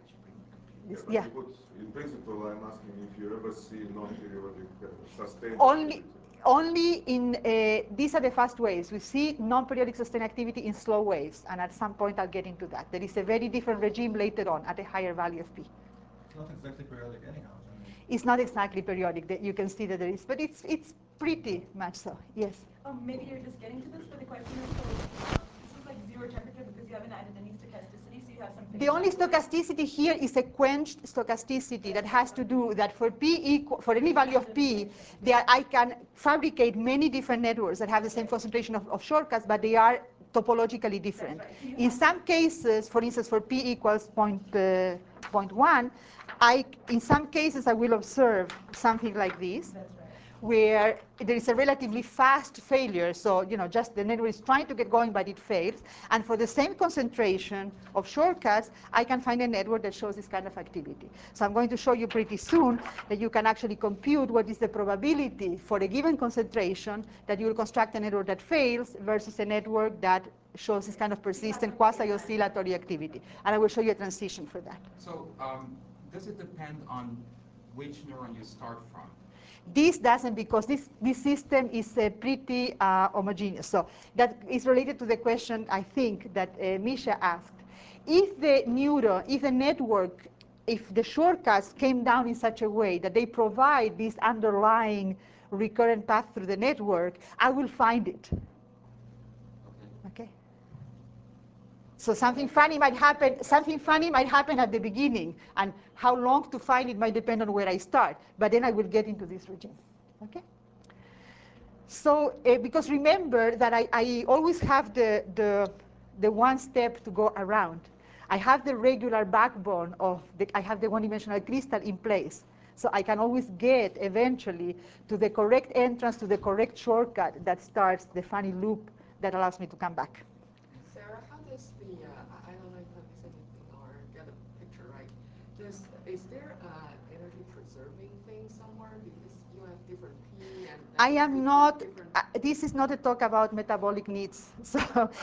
In principle, I'm asking if you ever see non-periodic sustained Only only in, these are the fast waves. We see non-periodic sustained activity in slow waves, and at some point I'll get into that. There is a very different regime later on at a higher value of P. It's not exactly periodic anyhow. It's not exactly periodic. That you can see that there is, but it's pretty much so. Yes. Maybe you're just getting to this, but the question is, so this is like zero temperature because you haven't added any stochasticity, so you have something. The only stochasticity here is a quenched stochasticity that has to do that for P equal, for any value of P, I can fabricate many different networks that have the same concentration of shortcuts, but they are topologically different. Right. In some cases, for instance, for P equals 0.1, in some cases I will observe something like this, That's right. where there is a relatively fast failure. So, just the network is trying to get going, but it fails. And for the same concentration of shortcuts, I can find a network that shows this kind of activity. So I'm going to show you pretty soon that you can actually compute what is the probability for a given concentration that you will construct a network that fails versus a network that shows this kind of persistent quasi-oscillatory activity. And I will show you a transition for that. So does it depend on which neuron you start from? This doesn't, because this system is pretty homogeneous. So that is related to the question, I think, that Misha asked. If the neuron, if the network, if the shortcuts came down in such a way that they provide this underlying recurrent path through the network, I will find it. Okay? So something funny might happen. Something funny might happen at the beginning, and how long to find it might depend on where I start. But then I will get into this regime. Okay. So because remember that I always have the one step to go around. I have the regular backbone of I have the one-dimensional crystal in place. So I can always get eventually to the correct entrance, to the correct shortcut that starts the funny loop that allows me to come back. Sarah, how does I don't know if I missed anything or get a picture right. Is there energy preserving thing somewhere because you have different P and I am not, this is not a talk about metabolic needs. So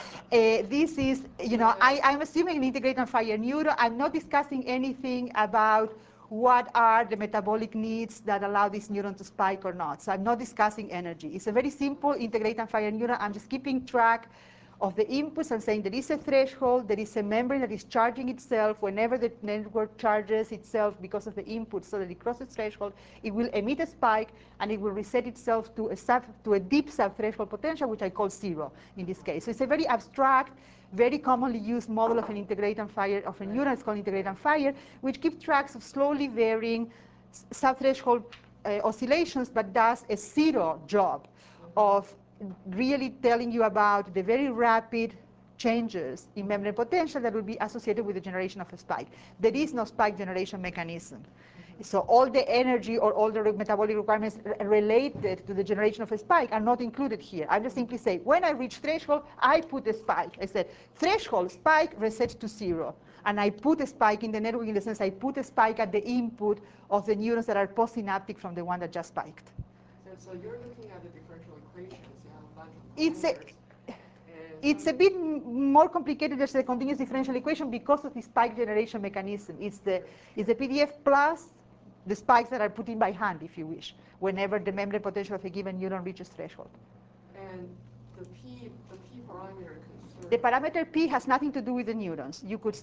this is, I'm assuming an integrated amplifier neuron. I'm not discussing anything about what are the metabolic needs that allow this neuron to spike or not. So I'm not discussing energy. It's a very simple integrated amplifier neuron. I'm just keeping track of the inputs and saying there is a threshold, there is a membrane that is charging itself. Whenever the network charges itself because of the input so that it crosses threshold, it will emit a spike and it will reset itself to a deep sub-threshold potential, which I call zero in this case. So it's a very abstract, very commonly used model of an integrated amplifier of a neuron. It's called integrated amplifier, which keeps tracks of slowly varying sub-threshold oscillations, but does a zero job of really telling you about the very rapid changes in membrane potential that will be associated with the generation of a spike. There is no spike generation mechanism. So all the energy or all the metabolic requirements related to the generation of a spike are not included here. I just simply say, when I reach threshold, I put a spike. I said, threshold, spike, reset to zero. And I put a spike in the network in the sense I put a spike at the input of the neurons that are postsynaptic from the one that just spiked. So you're looking at the differential equations. You have a bunch of parameters. It's a bit more complicated than the continuous differential equation because of the spike generation mechanism. It's the PDF plus the spikes that are put in by hand, if you wish, whenever the membrane potential of a given neuron reaches threshold. And the P parameter concern. The parameter P has nothing to do with the neurons.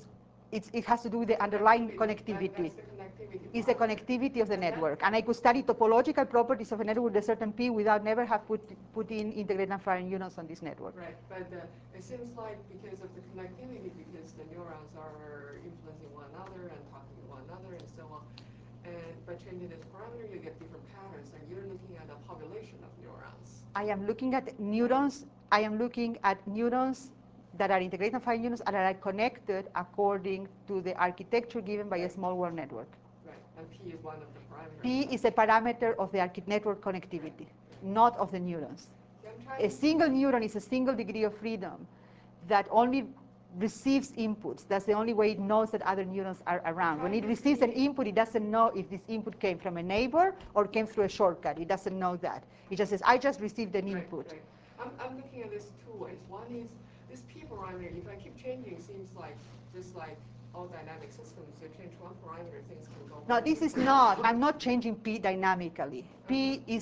It has to do with the underlying connectivity. That's the connectivity. It's the connectivity of the network. And I could study topological properties of a network with a certain P without never have put in integrated amplifier neurons on this network. Right, but it seems like because of the connectivity, because the neurons are influencing one another and talking to one another and so on, and by changing this parameter, you get different patterns, and you're looking at a population of neurons. I am looking at neurons. I am looking at neurons that are integrated amplifier neurons and are connected according to the architecture given by a small world network. Right, and P is one of the parameters. P is a parameter of the network connectivity, not of the neurons. A single neuron is a single degree of freedom that only receives inputs. That's the only way it knows that other neurons are around. When it receives an input, it doesn't know if this input came from a neighbor or came through a shortcut. It doesn't know that. It just says, I just received an input. Right. I'm looking at this two ways. One is this P parameter, if I keep changing, seems like just like all dynamic systems, you change one parameter, things can go. No, this is not. I'm not changing P dynamically. P is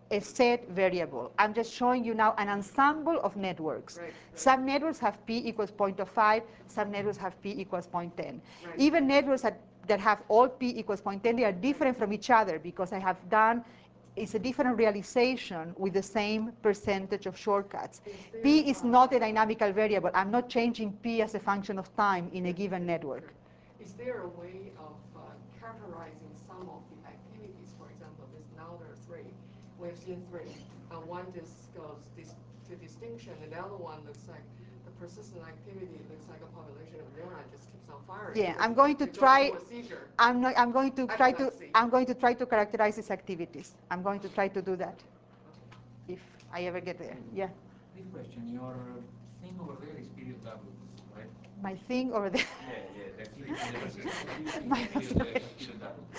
a set variable. I'm just showing you now an ensemble of networks. Right. Some networks have p equals 0.05, some networks have p equals 0.10. Right. Even networks that have all p equals 0.10, they are different from each other because I have done, it's a different realization with the same percentage of shortcuts. P is not a dynamical variable. I'm not changing p as a function of time in a given network. Is there a way of characterizing some of the activities? For example, now there are three. We have seen three. One just goes to distinction, and the other one looks like the persistent activity looks like a population of neurons just keeps on firing. Yeah, I'm going to try. I'm going to try to characterize these activities. I'm going to try to do that, if I ever get there. Yeah. Big question. Your thing over there is period doubles, right? My thing over there. That's the My period doubles.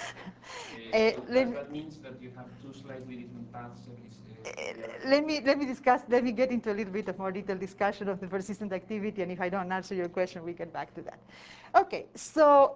That means that you have two slightly different paths. Let me get into a little bit of more detailed discussion of the persistent activity, and if I don't answer your question, we get back to that. Okay, so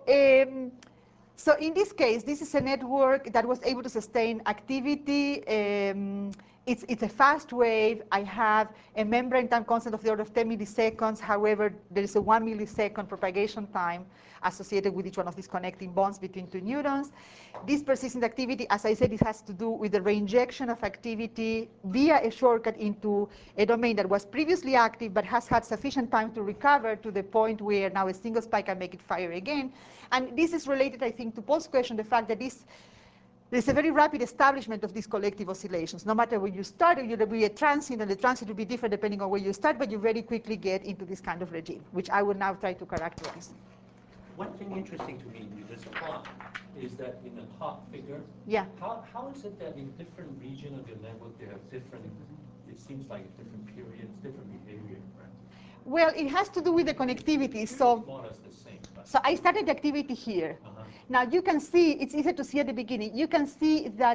so in this case, this is a network that was able to sustain activity. It's a fast wave. I have a membrane time constant of the order of 10 milliseconds. However, there is a 1 millisecond propagation time associated with each one of these connecting bonds between two neurons. This persistent activity, as I said, it has to do with the reinjection of activity via a shortcut into a domain that was previously active but has had sufficient time to recover to the point where now a single spike can make it fire again. And this is related, I think, to Paul's question, the fact that there's a very rapid establishment of these collective oscillations. No matter where you start, you'll be a transient, and the transient will be different depending on where you start, but you very quickly get into this kind of regime, which I will now try to characterize. One thing interesting to me with this plot is that in the top figure, yeah. How is it that in different region of your network they have different, it seems like different periods, different behavior, right? Well, it has to do with the connectivity. So, more or less the same, so I started the activity here. Now you can see, it's easier to see at the beginning. You can see that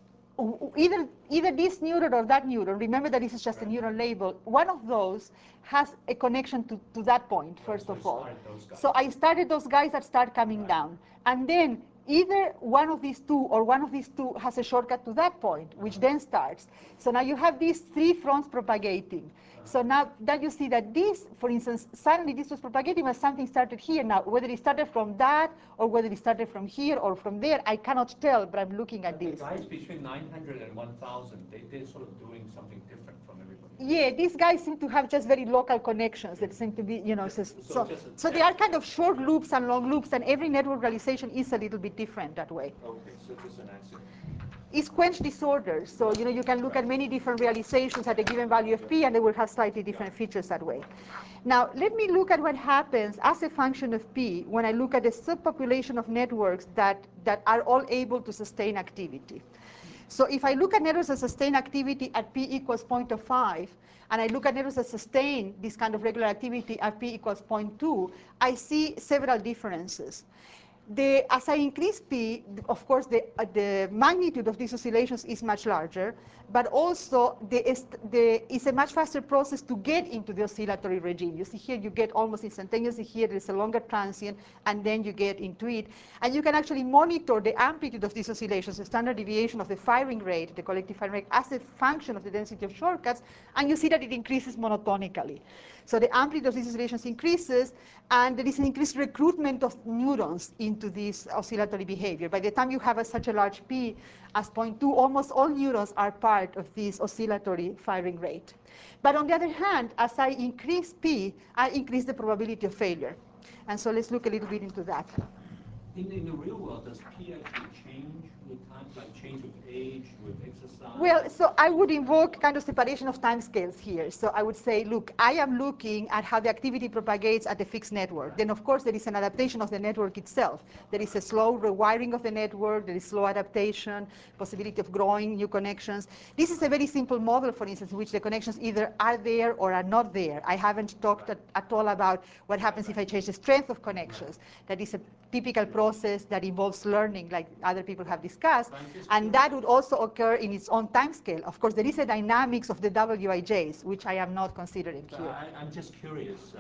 either this neuron or that neuron, remember that this is just a neuron label, one of those has a connection to that point, first of all. So I started those guys that start coming down. And then either one of these two or one of these two has a shortcut to that point, which then starts. So now you have these three fronts propagating. So now that you see that this, for instance, suddenly this was propagating as something started here. Now, whether it started from that or whether it started from here or from there, I cannot tell, but I'm looking at this. The guys between 900 and 1,000, they're sort of doing something different from everybody. Yeah, these guys seem to have just very local connections that seem to be, you know, so they are kind of short loops and long loops, and every network realization is a little bit different that way. Okay, so just an accident. It's quench disorder, so you know you can look at many different realizations at a given value of p, and they will have slightly different features that way. Now, let me look at what happens as a function of p when I look at a subpopulation of networks that are all able to sustain activity. So if I look at networks that sustain activity at p equals 0.05, and I look at networks that sustain this kind of regular activity at p equals 0.2, I see several differences. As I increase p, of course, the magnitude of these oscillations is much larger, but also it's a much faster process to get into the oscillatory regime. You see here you get almost instantaneously. Here there's a longer transient, and then you get into it. And you can actually monitor the amplitude of these oscillations, the standard deviation of the firing rate, the collective firing rate, as a function of the density of shortcuts, and you see that it increases monotonically. So the amplitude of these oscillations increases, and there is an increased recruitment of neurons into this oscillatory behavior. By the time you have such a large p as 0.2, almost all neurons are part of this oscillatory firing rate. But on the other hand, as I increase p, I increase the probability of failure. And so let's look a little bit into that. In the real world, does p actually change with time, like change with age, with exercise? Well, so I would invoke kind of separation of timescales here. So I would say, look, I am looking at how the activity propagates at a fixed network. Then, of course, there is an adaptation of the network itself. There is a slow rewiring of the network. There is slow adaptation, possibility of growing new connections. This is a very simple model, for instance, in which the connections either are there or are not there. I haven't talked at all about what happens if I change the strength of connections. That is a typical process that involves learning, like other people have discussed, and that would also occur in its own time scale. Of course, there is a dynamics of the WIJs, which I am not considering here. I'm just curious,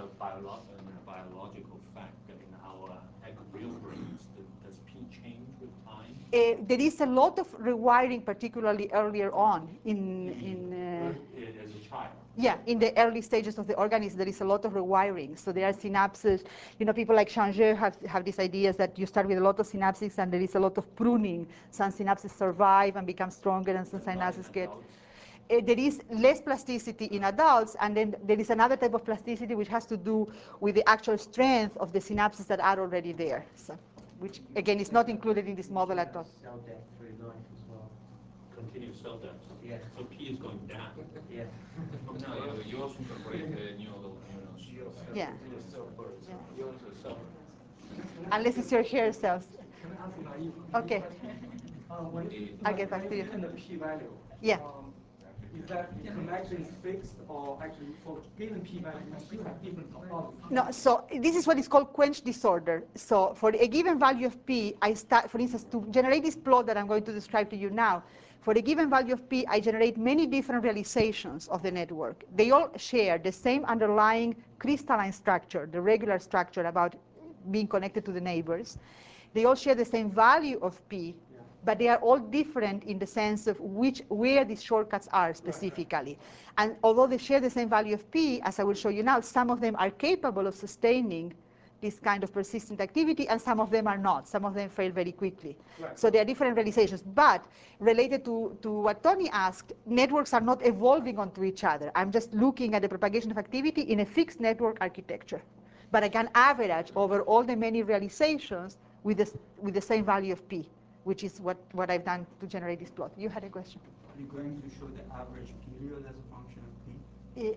biological fact that in our real brains, does p change with time? There is a lot of rewiring, particularly earlier on As a child. yeah, in the early stages of the organism, there is a lot of rewiring. So there are synapses. You know, people like Changeux have these ideas that you start with a lot of synapses and there is a lot of pruning. Some synapses survive and become stronger, and some synapses get. There is less plasticity in adults, and then there is another type of plasticity which has to do with the actual strength of the synapses that are already there. So, which again is not included in this model at all. Cell death through life as well. Continuous cell death. Yeah. So P is going down. Yeah. No, you also incorporate neural neurons. Yeah. You also suffer. Unless it's your hair cells. Can I ask a naive Okay. question? I'll get back to you. And the p-value. Yeah. Is that connection is fixed, or actually for given p-value, you still have different topology? No, so this is what is called quench disorder. So for a given value of p, I start, for instance, to generate this plot that I'm going to describe to you now, for a given value of p, I generate many different realizations of the network. They all share the same underlying crystalline structure, the regular structure about being connected to the neighbors. They all share the same value of p, but they are all different in the sense of where these shortcuts are specifically. And although they share the same value of p, as I will show you now, some of them are capable of sustaining this kind of persistent activity, and some of them are not. Some of them fail very quickly. Right. So there are different realizations. But related to what Tony asked, networks are not evolving onto each other. I'm just looking at the propagation of activity in a fixed network architecture. But I can average over all the many realizations with the same value of p, which is what I've done to generate this plot. You had a question? Are you going to show the average period as a function of p?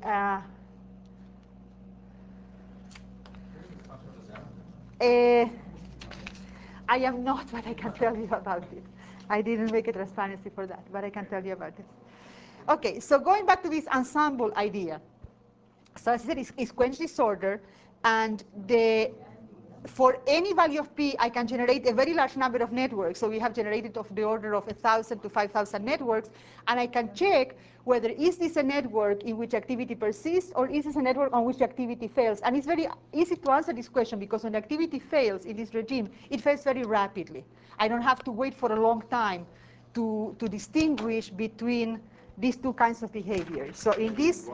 I am not, but I can tell you about it. I didn't make a transparency for that, but I can tell you about it. Okay, so going back to this ensemble idea. So as I said, it's quench disorder, and for any value of p, I can generate a very large number of networks. So we have generated of the order of 1,000 to 5,000 networks, and I can check whether is this a network in which activity persists, or is this a network on which activity fails. And it's very easy to answer this question, because when activity fails in this regime, it fails very rapidly. I don't have to wait for a long time to distinguish between these two kinds of behaviors. So in this,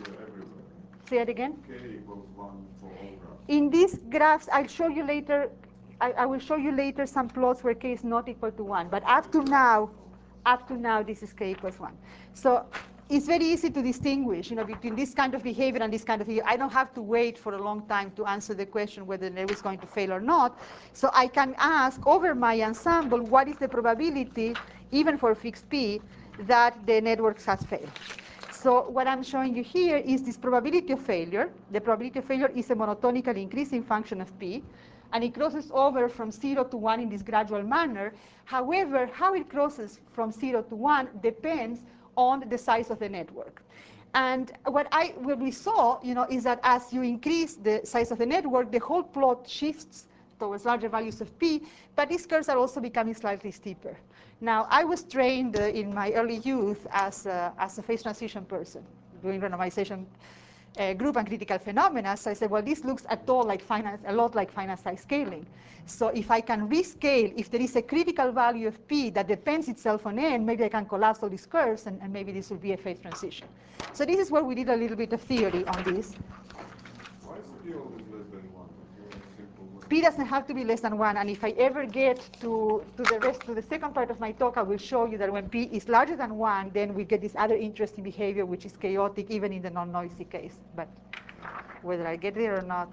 say it again. K equals 1 for all graphs. In these graphs, I'll show you later. I will show you later some plots where k is not equal to 1. But up to now, this is k equals 1. So it's very easy to distinguish, between this kind of behavior and this kind of behavior. I don't have to wait for a long time to answer the question whether the network is going to fail or not. So I can ask over my ensemble, what is the probability, even for fixed p, that the network has failed. So what I'm showing you here is this probability of failure. The probability of failure is a monotonically increasing function of p, and it crosses over from 0 to 1 in this gradual manner. However, how it crosses from 0 to 1 depends on the size of the network. And what we saw, is that as you increase the size of the network, the whole plot shifts towards larger values of p, but these curves are also becoming slightly steeper. Now, I was trained in my early youth as a phase transition person, doing randomization group and critical phenomena. So I said, well, this looks a lot like finite size scaling. So if I can rescale, if there is a critical value of p that depends itself on n, maybe I can collapse all these curves, and maybe this will be a phase transition. So this is where we did a little bit of theory on this. Why is p always less than 1? P doesn't have to be less than 1, and if I ever get to the second part of my talk, I will show you that when p is larger than 1, then we get this other interesting behavior, which is chaotic, even in the non-noisy case. But whether I get there or not.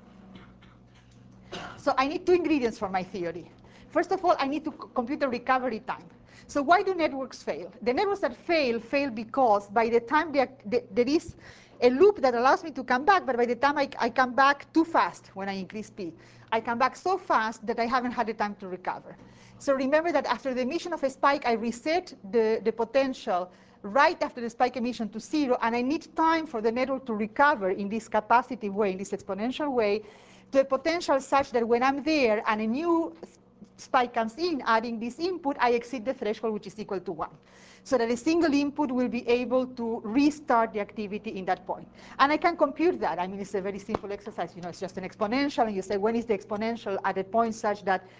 So I need two ingredients for my theory. First of all, I need to compute the recovery time. So why do networks fail? The networks that fail because by the time there is a loop that allows me to come back, but by the time I come back too fast when I increase p. I come back so fast that I haven't had the time to recover. So remember that after the emission of a spike, I reset the potential right after the spike emission to 0, and I need time for the network to recover in this capacitive way, in this exponential way, to a potential such that when I'm there and a new spike comes in, adding this input, I exceed the threshold, which is equal to 1. So that a single input will be able to restart the activity in that point. And I can compute that. I mean, it's a very simple exercise. It's just an exponential, and you say, when is the exponential at a point such that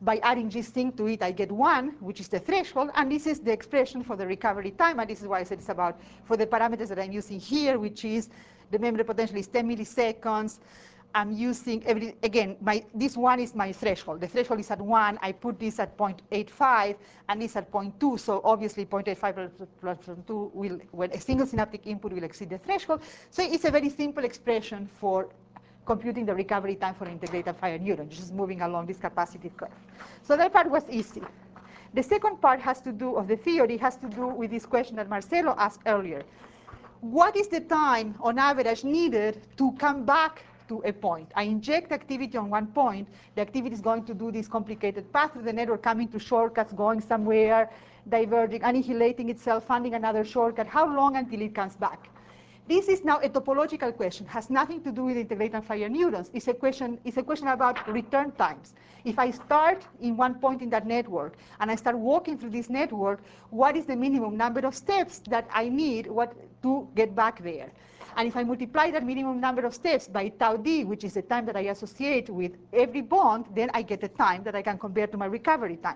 By adding gsync to it, I get 1, which is the threshold, and this is the expression for the recovery time, and this is why I said it's about, for the parameters that I'm using here, which is the memory potential is 10 milliseconds. I'm using, again, this 1 is my threshold. The threshold is at 1. I put this at 0.85, and this at 0.2. So obviously 0.85 plus 2 will, when a single synaptic input will exceed the threshold. So it's a very simple expression for computing the recovery time for integrated fire neuron, just moving along this capacitive curve. So that part was easy. The second part has to do, of the theory, has to do with this question that Marcelo asked earlier. What is the time on average needed to come back to a point? I inject activity on one point. The activity is going to do this complicated path through the network, coming to shortcuts, going somewhere, diverging, annihilating itself, finding another shortcut. How long until it comes back? This is now a topological question. Has nothing to do with integrated fire neurons. It's a question about return times. If I start in one point in that network and I start walking through this network, what is the minimum number of steps that I need to get back there? And if I multiply that minimum number of steps by tau d, which is the time that I associate with every bond, then I get a time that I can compare to my recovery time.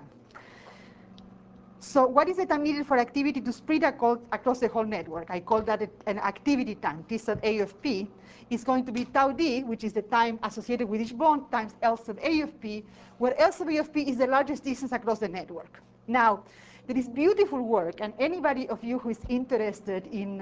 So what is the time needed for activity to spread across the whole network? I call that an activity time. T sub A of P is going to be tau d, which is the time associated with each bond, times L sub A of P, where L sub A of P is the largest distance across the network. Now, there is beautiful work, and anybody of you who is interested in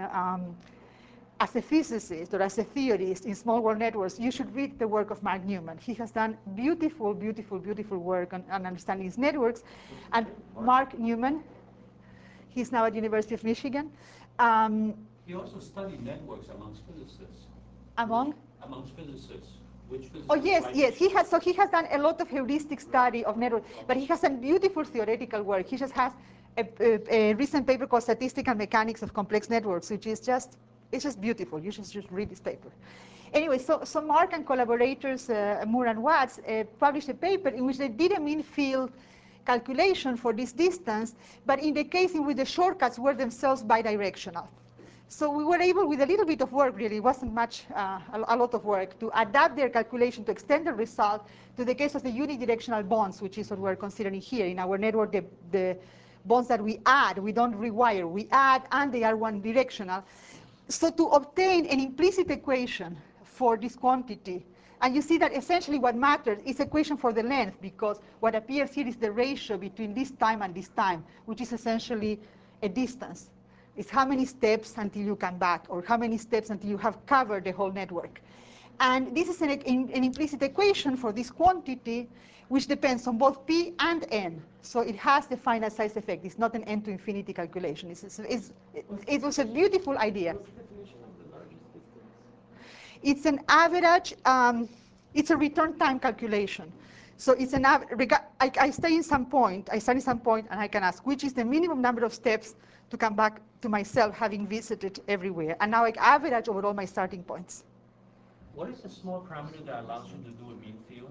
as a physicist or as a theorist in small world networks, you should read the work of Mark Newman. He has done beautiful, beautiful, beautiful work on understanding these networks. And Mark Newman, he's now at University of Michigan. He also studied networks amongst physicists. Amongst physicists. Which physicists? Oh, yes, yes. He has done a lot of heuristic study of networks, but he has done beautiful theoretical work. He just has a recent paper called Statistical Mechanics of Complex Networks, which is just, it's just beautiful. You should just read this paper. Anyway, so Mark and collaborators, Moore and Watts, published a paper in which they did a mean field calculation for this distance, but in the case in which the shortcuts were themselves bidirectional. So we were able, with a little bit of work, really, it wasn't much, a lot of work, to adapt their calculation to extend the result to the case of the unidirectional bonds, which is what we're considering here. In our network, the bonds that we add, we don't rewire, we add, and they are one directional. So to obtain an implicit equation for this quantity, and you see that essentially what matters is equation for the length, because what appears here is the ratio between this time and this time, which is essentially a distance. It's how many steps until you come back, or how many steps until you have covered the whole network. And this is an implicit equation for this quantity, which depends on both P and N. So it has the finite size effect. It's not an N to infinity calculation. It was a beautiful idea. What's the definition of the largest distance? It's an average, it's a return time calculation. So it's an average, I start in some point, and I can ask, which is the minimum number of steps to come back to myself, having visited everywhere. And now I average over all my starting points. What is the small parameter that allows you to do a mean field?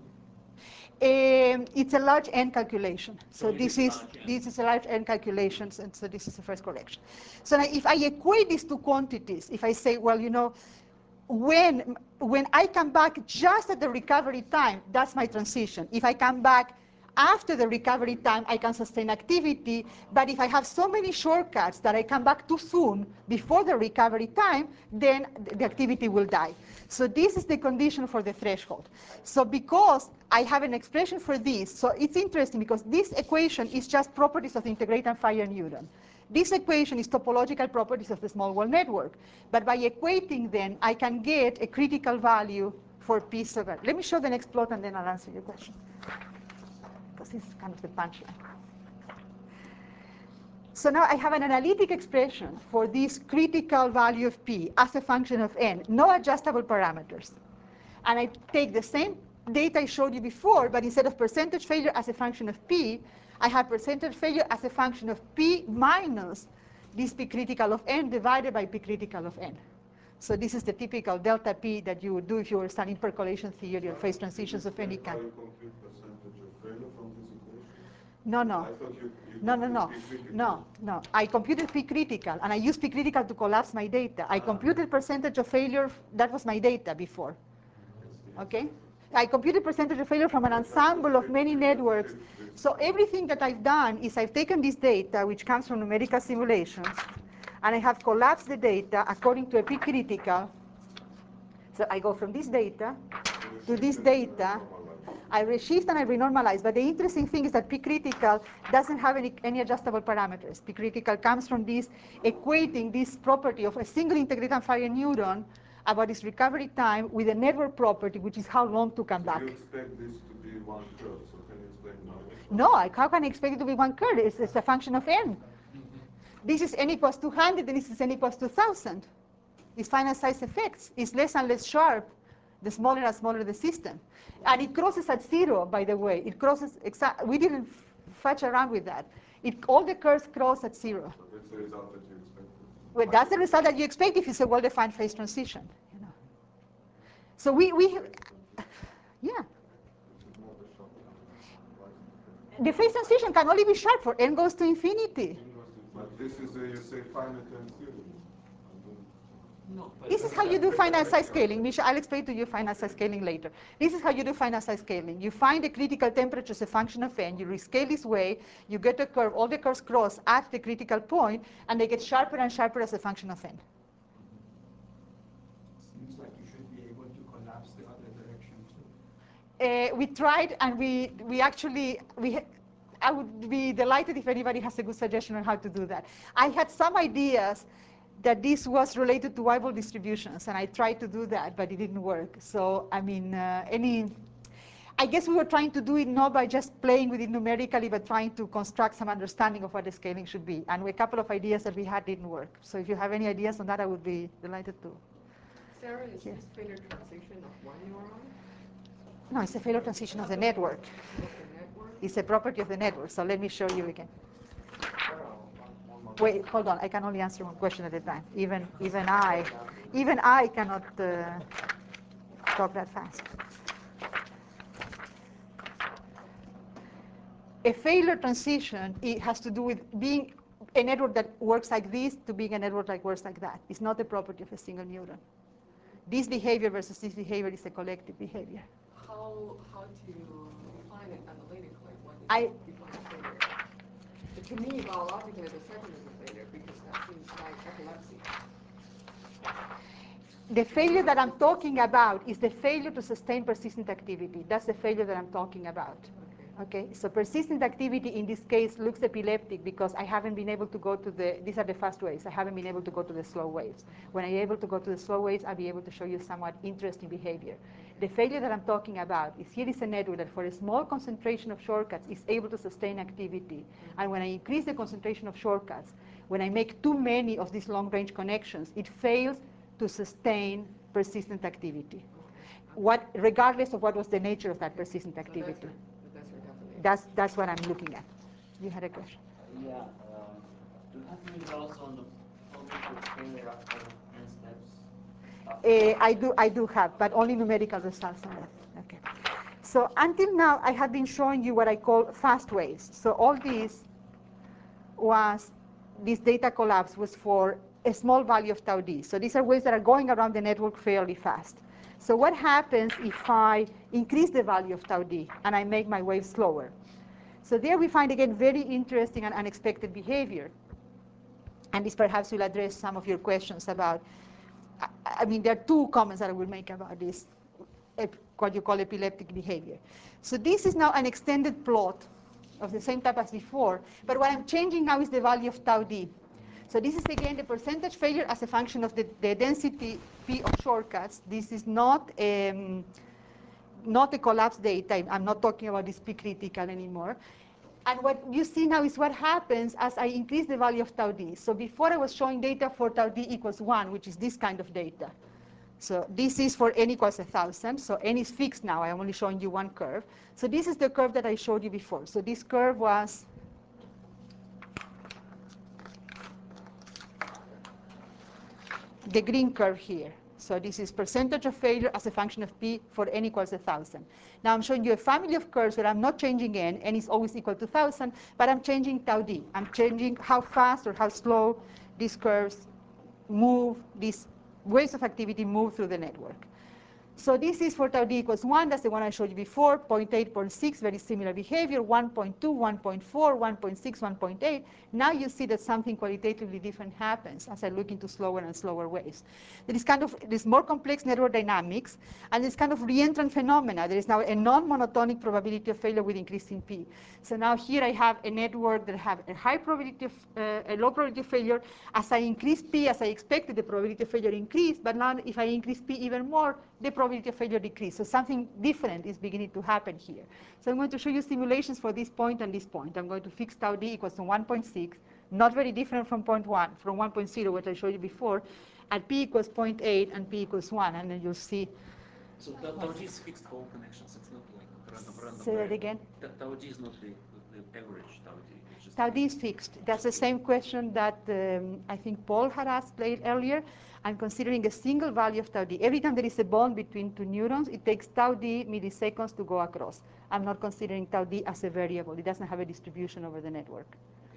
It's a large N calculation. So this is a large N calculation, and so this is the first correction. So now if I equate these two quantities, if I say, well, you know, when I come back just at the recovery time, that's my transition. If I come back after the recovery time, I can sustain activity. But if I have so many shortcuts that I come back too soon before the recovery time, then the activity will die. So this is the condition for the threshold. So because I have an expression for this, so it's interesting because this equation is just properties of the integrated fire neuron. This equation is topological properties of the small world network. But by equating them, I can get a critical value for P sub N. Let me show the next plot, and then I'll answer your question, because this is kind of the punchline. So now I have an analytic expression for this critical value of P as a function of N, no adjustable parameters. And I take the same data I showed you before, but instead of percentage failure as a function of P, I have percentage failure as a function of P minus this P critical of N divided by P critical of N. So this is the typical delta P that you would do if you were studying percolation theory or phase transitions of any kind. No. I computed P critical, and I used P critical to collapse my data. I computed percentage of failure. That was my data before. Okay? I computed percentage of failure from an ensemble of many networks. So everything that I've done is I've taken this data, which comes from numerical simulations, and I have collapsed the data according to a p-critical. So I go from this data to this data. I reshift and I renormalize. But the interesting thing is that p-critical doesn't have any adjustable parameters. P-critical comes from this equating this property of a single integrated amplifier neuron about its recovery time with a network property, which is how long to come back. You expect this to be one curve, so can you explain now? No, how can I expect it to be one curve? It's a function of n. This is n equals 200, and this is n equals 2,000. It's finite size effects. It's less and less sharp, the smaller and smaller the system. And it crosses at 0, by the way. It crosses, we didn't fudge around with that. All the curves cross at 0. So that's the result that you expected. Well, that's the result that you expect if it's a well-defined phase transition. You know. So yeah. The phase transition can only be sharp for n goes to infinity. But this is, you say, finite and theory. No, This is how you do finite size scaling. Misha, I'll explain to you finite size scaling later. This is how you do finite size scaling. You find the critical temperature as a function of n, you rescale this way, you get a curve, all the curves cross at the critical point, and they get sharper and sharper as a function of n. Seems like you should be able to collapse the other direction too. We tried, and I would be delighted if anybody has a good suggestion on how to do that. I had some ideas that this was related to Weibull distributions, and I tried to do that, but it didn't work. So, I mean, I guess we were trying to do it not by just playing with it numerically, but trying to construct some understanding of what the scaling should be. And a couple of ideas that we had didn't work. So if you have any ideas on that, I would be delighted to. Sarah, is this failure transition of one neuron? No, it's a failure transition of the network. Of the network? It's a property of the network. So let me show you again. Wait, hold on. I can only answer one question at a time. Even I cannot talk that fast. A failure transition, it has to do with being a network that works like this to being a network that works like that. It's not a property of a single neuron. This behavior versus this behavior is a collective behavior. How to define it analytically? What is define failure? To me, biologically, the second is a failure because that seems like epilepsy. The failure that I'm talking about is the failure to sustain persistent activity. That's the failure that I'm talking about. Okay, so persistent activity in this case looks epileptic because I haven't been able to go to these are the fast waves. I haven't been able to go to the slow waves. When I'm able to go to the slow waves, I'll be able to show you somewhat interesting behavior. The failure that I'm talking about is here is a network that for a small concentration of shortcuts is able to sustain activity. And when I increase the concentration of shortcuts, when I make too many of these long-range connections, it fails to sustain persistent activity. Regardless of what was the nature of that persistent activity. That's what I'm looking at. You had a question. Yeah. Do you have any results on the cognitive failure after n steps? I do have, but only numerical results on that. Okay. So until now, I have been showing you what I call fast waves. So all this data collapse was for a small value of tau d. So these are waves that are going around the network fairly fast. So what happens if I increase the value of tau d and I make my wave slower? So there we find, again, very interesting and unexpected behavior. And this perhaps will address some of your questions about, I mean, there are two comments that I will make about this, what you call epileptic behavior. So this is now an extended plot of the same type as before, but what I'm changing now is the value of tau d. So this is, again, the percentage failure as a function of the density P of shortcuts. This is not a collapse data. I'm not talking about this P critical anymore. And what you see now is what happens as I increase the value of tau d. So before I was showing data for tau d equals 1, which is this kind of data. So this is for n equals 1,000. So n is fixed now. I'm only showing you one curve. So this is the curve that I showed you before. So this curve was the green curve here. So this is percentage of failure as a function of P for n equals 1,000. Now I'm showing you a family of curves where I'm not changing n is always equal to 1,000, but I'm changing tau d. I'm changing how fast or how slow these curves move, these waves of activity move through the network. So this is for tau d equals 1. That's the one I showed you before. 0.8, 0.6, very similar behavior. 1.2, 1.4, 1.6, 1.8. Now you see that something qualitatively different happens as I look into slower and slower waves. There is kind of this more complex network dynamics, and this kind of reentrant phenomena. There is now a non-monotonic probability of failure with increasing p. So now here I have a network that have a high probability of, a low probability of failure. As I increase p, as I expected, the probability of failure increased. But now if I increase p even more, the probability of failure decrease. So something different is beginning to happen here. So I'm going to show you simulations for this point and this point. I'm going to fix tau d equals to 1.6, not very different from 0.1, from 1.0, what I showed you before, at p equals 0.8 and p equals 1, and then you'll see. So tau g is fixed for all connections. It's not like random. Say that again. Tau g is not the average tau d. It's just Tau d is fixed. That's the same question that I think Paul had asked earlier. I'm considering a single value of tau d. Every time there is a bond between two neurons, it takes tau d milliseconds to go across. I'm not considering tau d as a variable. It doesn't have a distribution over the network.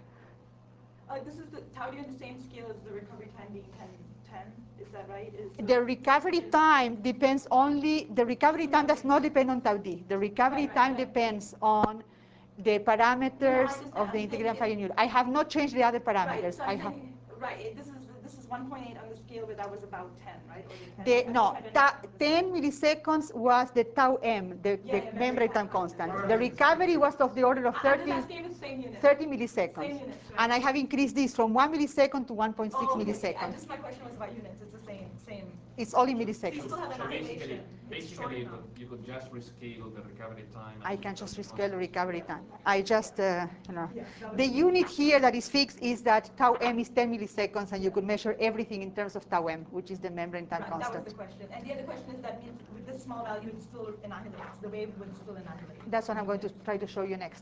This is the tau d on the same scale as the recovery time being 10. Is that right? The recovery time depends only, the recovery time does not depend on tau d. The recovery time depends on the parameters of the integral amplifier neuron. I have not changed the other parameters. Right. This is 1.8 on the scale, but that was about 10, right? Or the 10 milliseconds was the tau m, the membrane time constant. The recovery was of the order of 30 milliseconds. Same units, right? And I have increased this from 1 millisecond to 1.6 milliseconds. Yeah, just my question was about units. It's the same. It's only milliseconds. You still have an oscillation. Basically, you could just rescale the recovery time. I can just rescale the recovery time. I just, the unit here that is fixed is that tau m is 10 milliseconds, and you could measure everything in terms of tau m, which is the membrane time constant. That was the question. And the other question is that means with this small value, it still annihilates. The wave would still annihilate. That's what I'm going to try to show you next.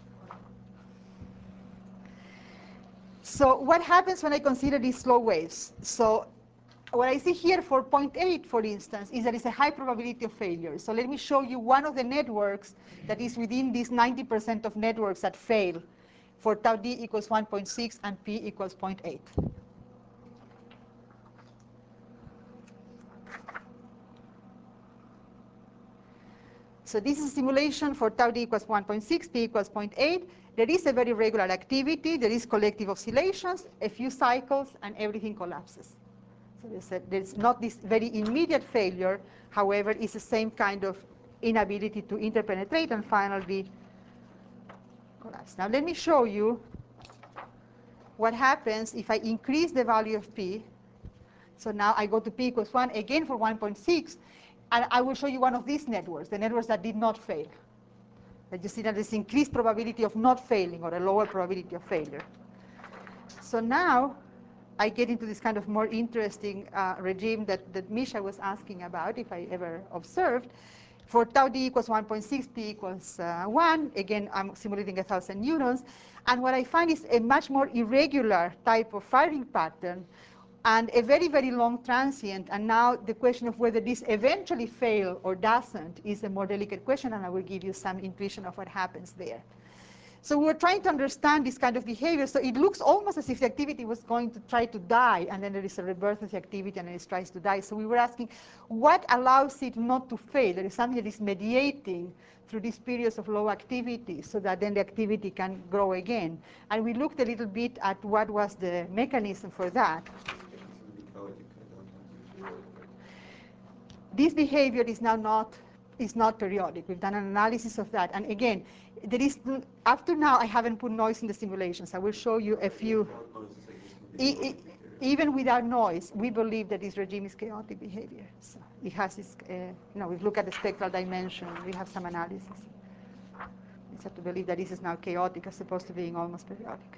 So what happens when I consider these slow waves? So what I see here for 0.8, for instance, is there is a high probability of failure. So let me show you one of the networks that is within these 90% of networks that fail for tau d equals 1.6 and p equals 0.8. So this is a simulation for tau d equals 1.6, p equals 0.8. There is a very regular activity. There is collective oscillations, a few cycles, and everything collapses. So there's not this very immediate failure. However, it's the same kind of inability to interpenetrate and finally collapse. Now let me show you what happens if I increase the value of p. So now I go to p equals 1 again for 1.6. And I will show you one of these networks, the networks that did not fail. That you see that there's increased probability of not failing or a lower probability of failure. So now I get into this kind of more interesting regime that Misha was asking about, if I ever observed. For tau d equals 1.6, p equals 1. Again, I'm simulating 1,000 neurons. And what I find is a much more irregular type of firing pattern and a very, very long transient. And now the question of whether this eventually fail or doesn't is a more delicate question, and I will give you some intuition of what happens there. So we're trying to understand this kind of behavior. So it looks almost as if the activity was going to try to die, and then there is a rebirth of the activity, and then it tries to die. So we were asking, what allows it not to fail? There is something that is mediating through these periods of low activity so that then the activity can grow again. And we looked a little bit at what was the mechanism for that. This behavior is now not periodic. We've done an analysis of that. And again, there is, up to now, I haven't put noise in the simulations. I will show you a few. Even without noise, we believe that this regime is chaotic behavior. So it has this, we've looked at the spectral dimension. We have some analysis. We just have to believe that this is now chaotic as opposed to being almost periodic.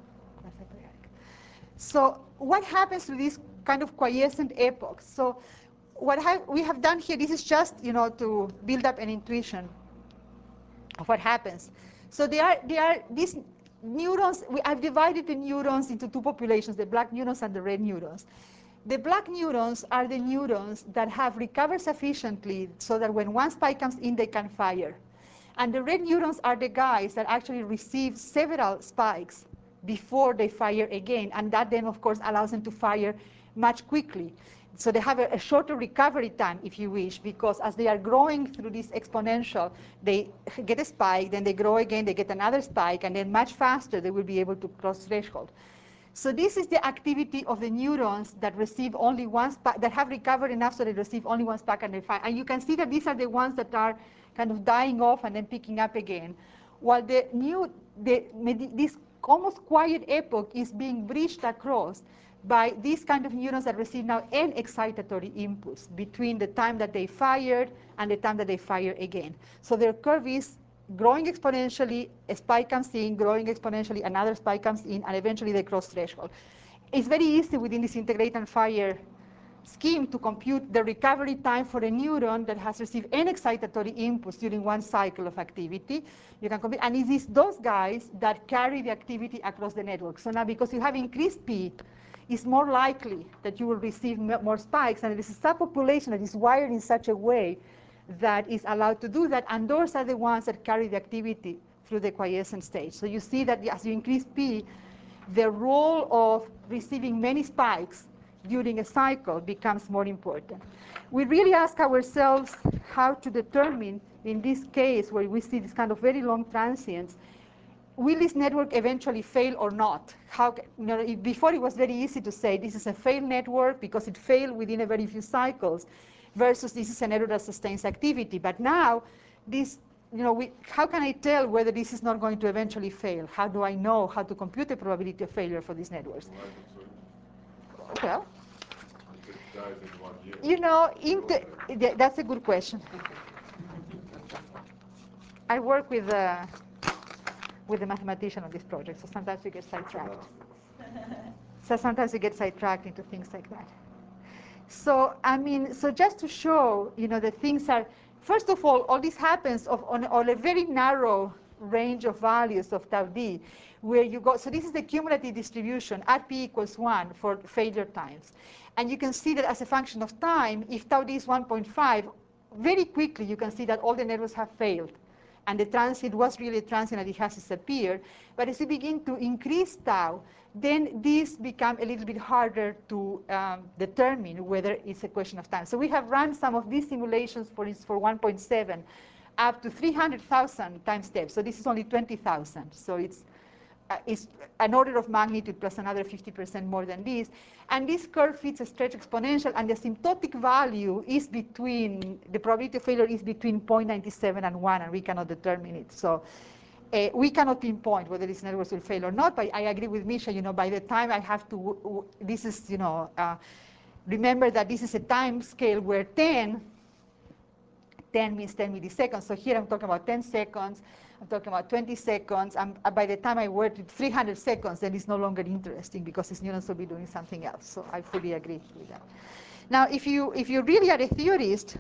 So what happens to these kind of quiescent epochs? So what we have done here, this is just to build up an intuition of what happens. So there are these neurons. I've divided the neurons into two populations, the black neurons and the red neurons. The black neurons are the neurons that have recovered sufficiently so that when one spike comes in, they can fire. And the red neurons are the guys that actually receive several spikes before they fire again. And that then, of course, allows them to fire much quickly. so they have a shorter recovery time, if you wish, because as they are growing through this exponential, they get a spike, then they grow again, they get another spike, and then much faster they will be able to cross threshold. So this is the activity of the neurons that receive only one spike, that have recovered enough so they receive only one spike and they fire. And you can see that these are the ones that are kind of dying off and then picking up again. While this almost quiet epoch is being bridged across by these kind of neurons that receive now an excitatory impulse between the time that they fired and the time that they fire again. So their curve is growing exponentially, a spike comes in, growing exponentially, another spike comes in, and eventually they cross threshold. It's very easy within this integrate and fire scheme to compute the recovery time for a neuron that has received an excitatory impulse during one cycle of activity. You can compute, and it is those guys that carry the activity across the network. So now because you have increased P, it's more likely that you will receive more spikes, and it is a subpopulation that is wired in such a way that is allowed to do that, and those are the ones that carry the activity through the quiescent stage. So you see that as you increase P, the role of receiving many spikes during a cycle becomes more important. We really ask ourselves how to determine, in this case where we see this kind of very long transients, will this network eventually fail or not? Before it was very easy to say this is a failed network because it failed within a very few cycles, versus this is a network that sustains activity. But now, how can I tell whether this is not going to eventually fail? How do I know how to compute the probability of failure for these networks? Well, that's a good question. I work with a mathematician on this project, so sometimes we get sidetracked. Into things like that. So just to show, the things are, first of all this happens on a very narrow range of values of tau d, where you go, so this is the cumulative distribution at p equals 1 for failure times. And you can see that as a function of time, if tau d is 1.5, very quickly you can see that all the networks have failed. And the transient was really a transient and it has disappeared. But as you begin to increase tau, then these become a little bit harder to determine whether it's a question of time. So we have run some of these simulations for 1.7 up to 300,000 time steps. So this is only 20,000. So it's an order of magnitude plus another 50% more than this. And this curve fits a stretch exponential, and the asymptotic value is between, the probability of failure is between 0.97 and 1, and we cannot determine it. So we cannot pinpoint whether these networks will fail or not, but I agree with Misha, by the time I have to, this is, remember that this is a time scale where 10 means 10 milliseconds. So here I'm talking about 10 seconds. I'm talking about 20 seconds. And by the time I work with 300 seconds, then it's no longer interesting because these neurons will be doing something else. So I fully agree with that. Now, if you really are a theorist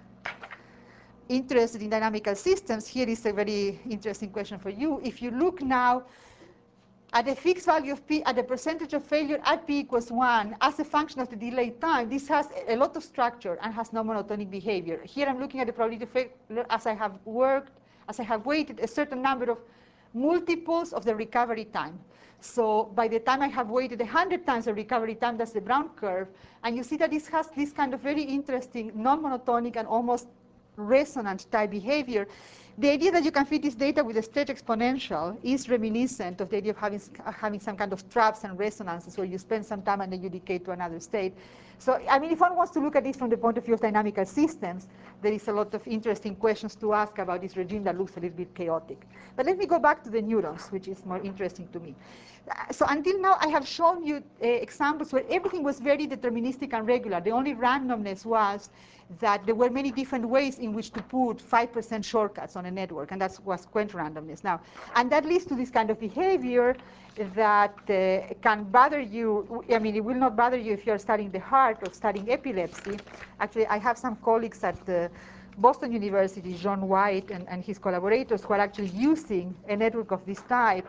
interested in dynamical systems, here is a very interesting question for you. If you look now at a fixed value of p, at the percentage of failure at p equals 1 as a function of the delayed time, this has a lot of structure and has no monotonic behavior. Here I'm looking at the probability of failure as I have weighted a certain number of multiples of the recovery time. So by the time I have weighted 100 times the recovery time, that's the Brown curve, and you see that this has this kind of very interesting non-monotonic and almost resonant type behavior. The idea that you can fit this data with a stretch exponential is reminiscent of the idea of having some kind of traps and resonances where you spend some time and then you decay to another state. So, if one wants to look at this from the point of view of dynamical systems, there is a lot of interesting questions to ask about this regime that looks a little bit chaotic. But let me go back to the neurons, which is more interesting to me. So until now, I have shown you examples where everything was very deterministic and regular. The only randomness was that there were many different ways in which to put 5% shortcuts on a network, and that was quant-randomness. Now, and that leads to this kind of behavior that can bother you. It will not bother you if you're studying the heart or studying epilepsy. Actually, I have some colleagues at Boston University, John White and his collaborators, who are actually using a network of this type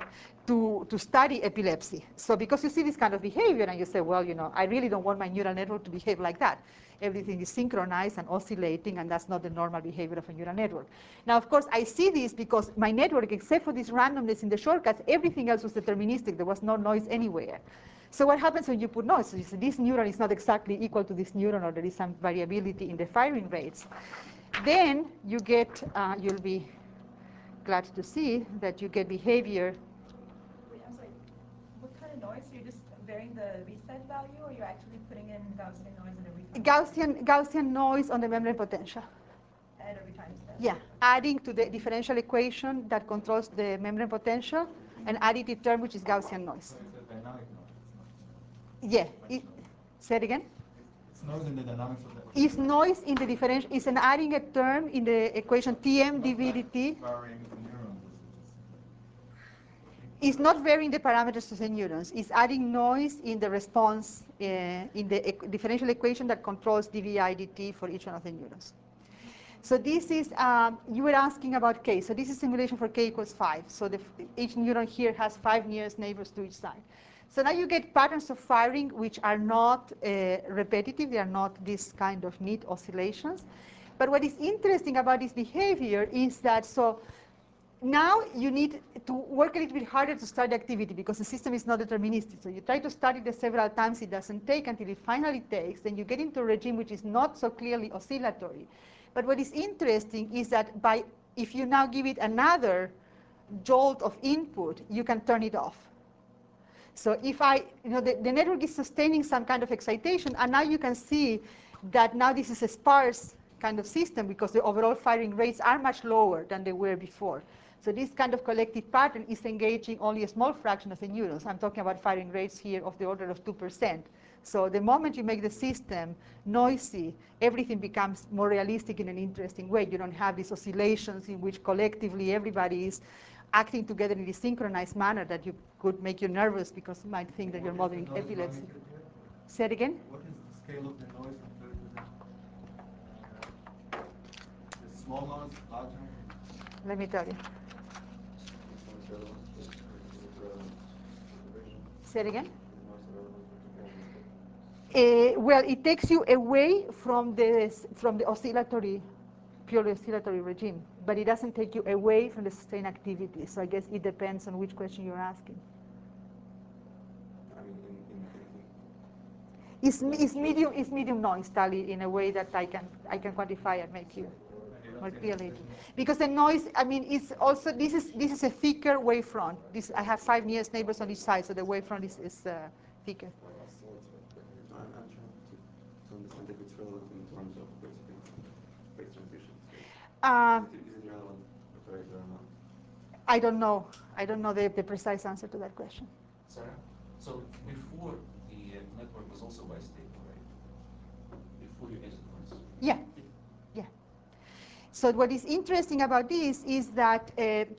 to study epilepsy. So because you see this kind of behavior and you say, well, you know, I really don't want my neural network to behave like that. Everything is synchronized and oscillating, and that's not the normal behavior of a neural network. Now, of course, I see this because my network, except for this randomness in the shortcuts, everything else was deterministic. There was no noise anywhere. So what happens when you put noise? So you say this neuron is not exactly equal to this neuron, or there is some variability in the firing rates. Then you get, you'll be glad to see that you get behavior. Wait, I'm sorry. What kind of noise? You're just varying the reset value, or you're actually putting in Gaussian noise at every time? Gaussian noise on the membrane potential. At every time step? Yeah, adding to the differential equation that controls the membrane potential an additive term, which is Gaussian noise. So it's a dynamic noise. Yeah. Say it again? It's noise in the dynamics of the. Is noise in the differential, is an adding a term in the equation Tm dv dt. Varying the neurons. It's not varying the parameters of the neurons. It's adding noise in the response in the differential equation that controls dvi dt for each one of the neurons. So this is, you were asking about K. So this is simulation for K equals 5. So each neuron here has 5 nearest neighbors to each side. So now you get patterns of firing which are not repetitive. They are not this kind of neat oscillations. But what is interesting about this behavior is that, so now you need to work a little bit harder to start the activity because the system is not deterministic. So you try to start it several times. It doesn't take until it finally takes. Then you get into a regime which is not so clearly oscillatory. But what is interesting is that if you now give it another jolt of input, you can turn it off. So if the network is sustaining some kind of excitation, and now you can see that now this is a sparse kind of system because the overall firing rates are much lower than they were before. So this kind of collective pattern is engaging only a small fraction of the neurons. I'm talking about firing rates here of the order of 2%. So the moment you make the system noisy, everything becomes more realistic in an interesting way. You don't have these oscillations in which collectively everybody is acting together in this synchronized manner that you could make you nervous because you might think that you're modeling epilepsy. Say it again? What is the scale of the noise compared to the small noise, large noise? Let me tell you. Say it again? Well, it takes you away from the oscillatory, purely oscillatory regime, but it doesn't take you away from the sustained activity. So I guess it depends on which question you're asking. It's medium noise, Tali, in a way that I can quantify and make you more clearly. Because the noise, I mean, it's also this is a thicker wavefront. I have 5 nearest neighbors on each side, so the wavefront is thicker. I'm trying to understand if it's relevant in terms of phase transitions. Is it relevant or not? I don't know. I don't know the precise answer to that question. Sarah, so before the network was also bistable, right? Before you entered the noise. Yeah. Yeah. So what is interesting about this is that,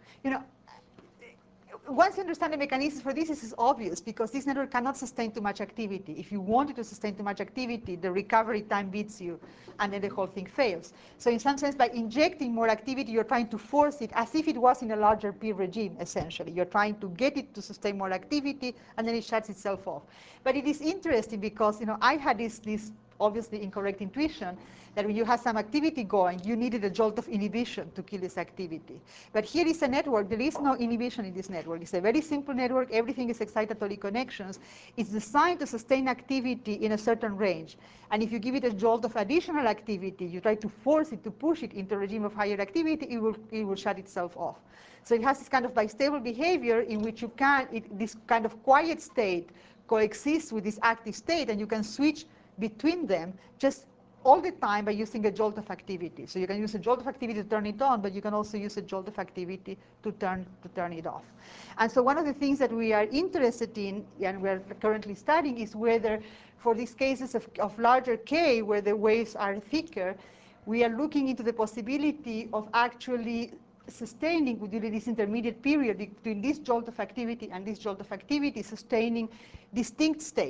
once you understand the mechanisms for this, is obvious because this network cannot sustain too much activity. If you want it to sustain too much activity, the recovery time beats you, and then the whole thing fails. So in some sense, by injecting more activity, you're trying to force it as if it was in a larger peer regime, essentially. You're trying to get it to sustain more activity, and then it shuts itself off. But it is interesting because, I had this obviously incorrect intuition that when you have some activity going, you needed a jolt of inhibition to kill this activity. But here is a network. There is no inhibition in this network. It's a very simple network. Everything is excitatory connections. It's designed to sustain activity in a certain range. And if you give it a jolt of additional activity, you try to force it, to push it into a regime of higher activity, it will shut itself off. So it has this kind of bistable behavior in which you this kind of quiet state coexists with this active state, and you can switch between them just all the time by using a jolt of activity. So you can use a jolt of activity to turn it on, but you can also use a jolt of activity to turn it off. And so one of the things that we are interested in, and we're currently studying, is whether for these cases of larger K, where the waves are thicker, we are looking into the possibility of actually sustaining during this intermediate period between this jolt of activity and this jolt of activity, sustaining distinct states.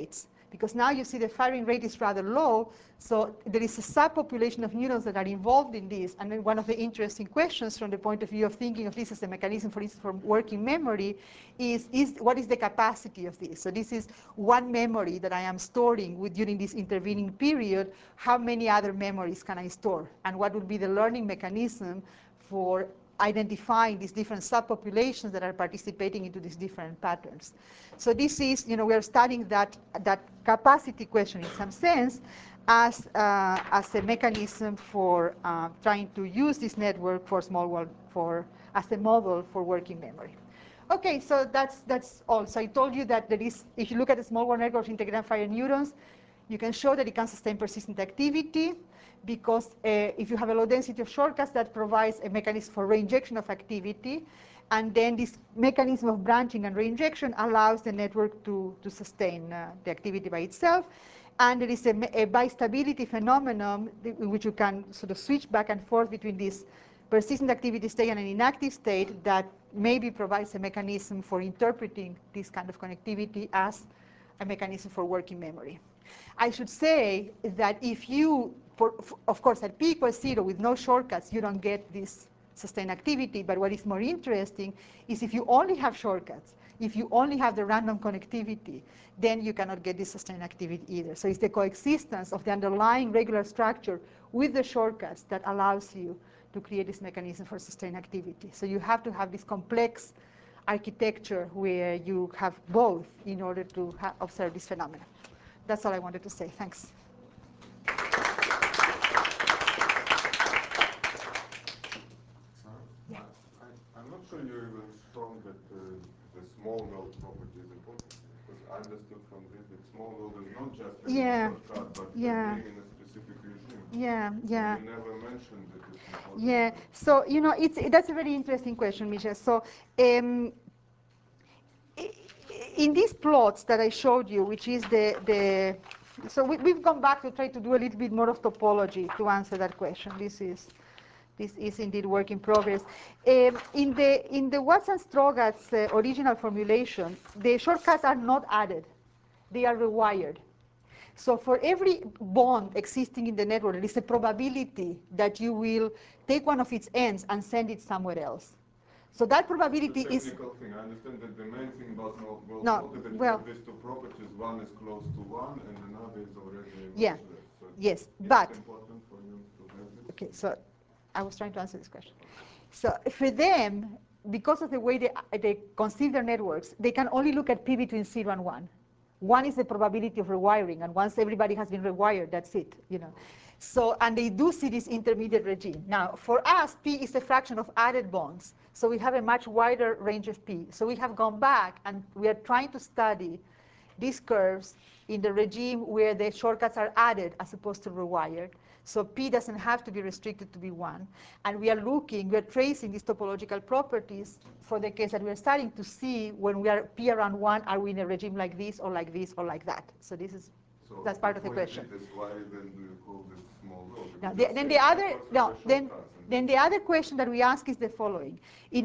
because now you see the firing rate is rather low, so there is a subpopulation of neurons that are involved in this. And then one of the interesting questions from the point of view of thinking of this as a mechanism, for instance, for working memory, is what is the capacity of this? So this is one memory that I am storing during this intervening period. How many other memories can I store? And what would be the learning mechanism for identifying these different subpopulations that are participating into these different patterns? So this is, we are studying that capacity question in some sense as a mechanism for trying to use this network for small world as a model for working memory. Okay, so that's all. So I told you that there is, if you look at the small world network of integrated fire neurons, you can show that it can sustain persistent activity, because if you have a low density of shortcuts, that provides a mechanism for reinjection of activity. And then this mechanism of branching and reinjection allows the network to sustain the activity by itself. And there is a bistability phenomenon in which you can sort of switch back and forth between this persistent activity state and an inactive state that maybe provides a mechanism for interpreting this kind of connectivity as a mechanism for working memory. I should say that if you, of course, at p equals 0 with no shortcuts, you don't get this sustained activity. But what is more interesting is if you only have shortcuts, if you only have the random connectivity, then you cannot get this sustained activity either. So it's the coexistence of the underlying regular structure with the shortcuts that allows you to create this mechanism for sustained activity. So you have to have this complex architecture where you have both in order to observe this phenomenon. That's all I wanted to say. Thanks. I'm not sure you're even shown that the small node property is important, because I understood from this that small node is not just a shortcut, but being in a specific regime. Yeah. You never mentioned that it's important. Yeah. So that's a very interesting question, Michel. So in these plots that I showed you, which is so we've gone back to try to do a little bit more of topology to answer that question. This is indeed work in progress. In the Watson-Strogatz original formulation, the shortcuts are not added. They are rewired. So for every bond existing in the network, there is a probability that you will take one of its ends and send it somewhere else. So that probability is... It's a technical thing. I understand that the main thing about that you have these two properties. One is close to one, and another is already much less. So yes, but... It's important for you to have this. Okay, so I was trying to answer this question. So for them, because of the way they conceive their networks, they can only look at p between 0 and 1. 1 is the probability of rewiring, and once everybody has been rewired, that's it. So, and they do see this intermediate regime. Now, for us, p is a fraction of added bonds, so we have a much wider range of p. So we have gone back, and we are trying to study these curves in the regime where the shortcuts are added as opposed to rewired. So p doesn't have to be restricted to be 1. And we are tracing these topological properties for the case that we're starting to see when we are p around 1, are we in a regime like this or like this or like that? So that's part of the question. Why then do you call this small node? Now, then the other question that we ask is the following.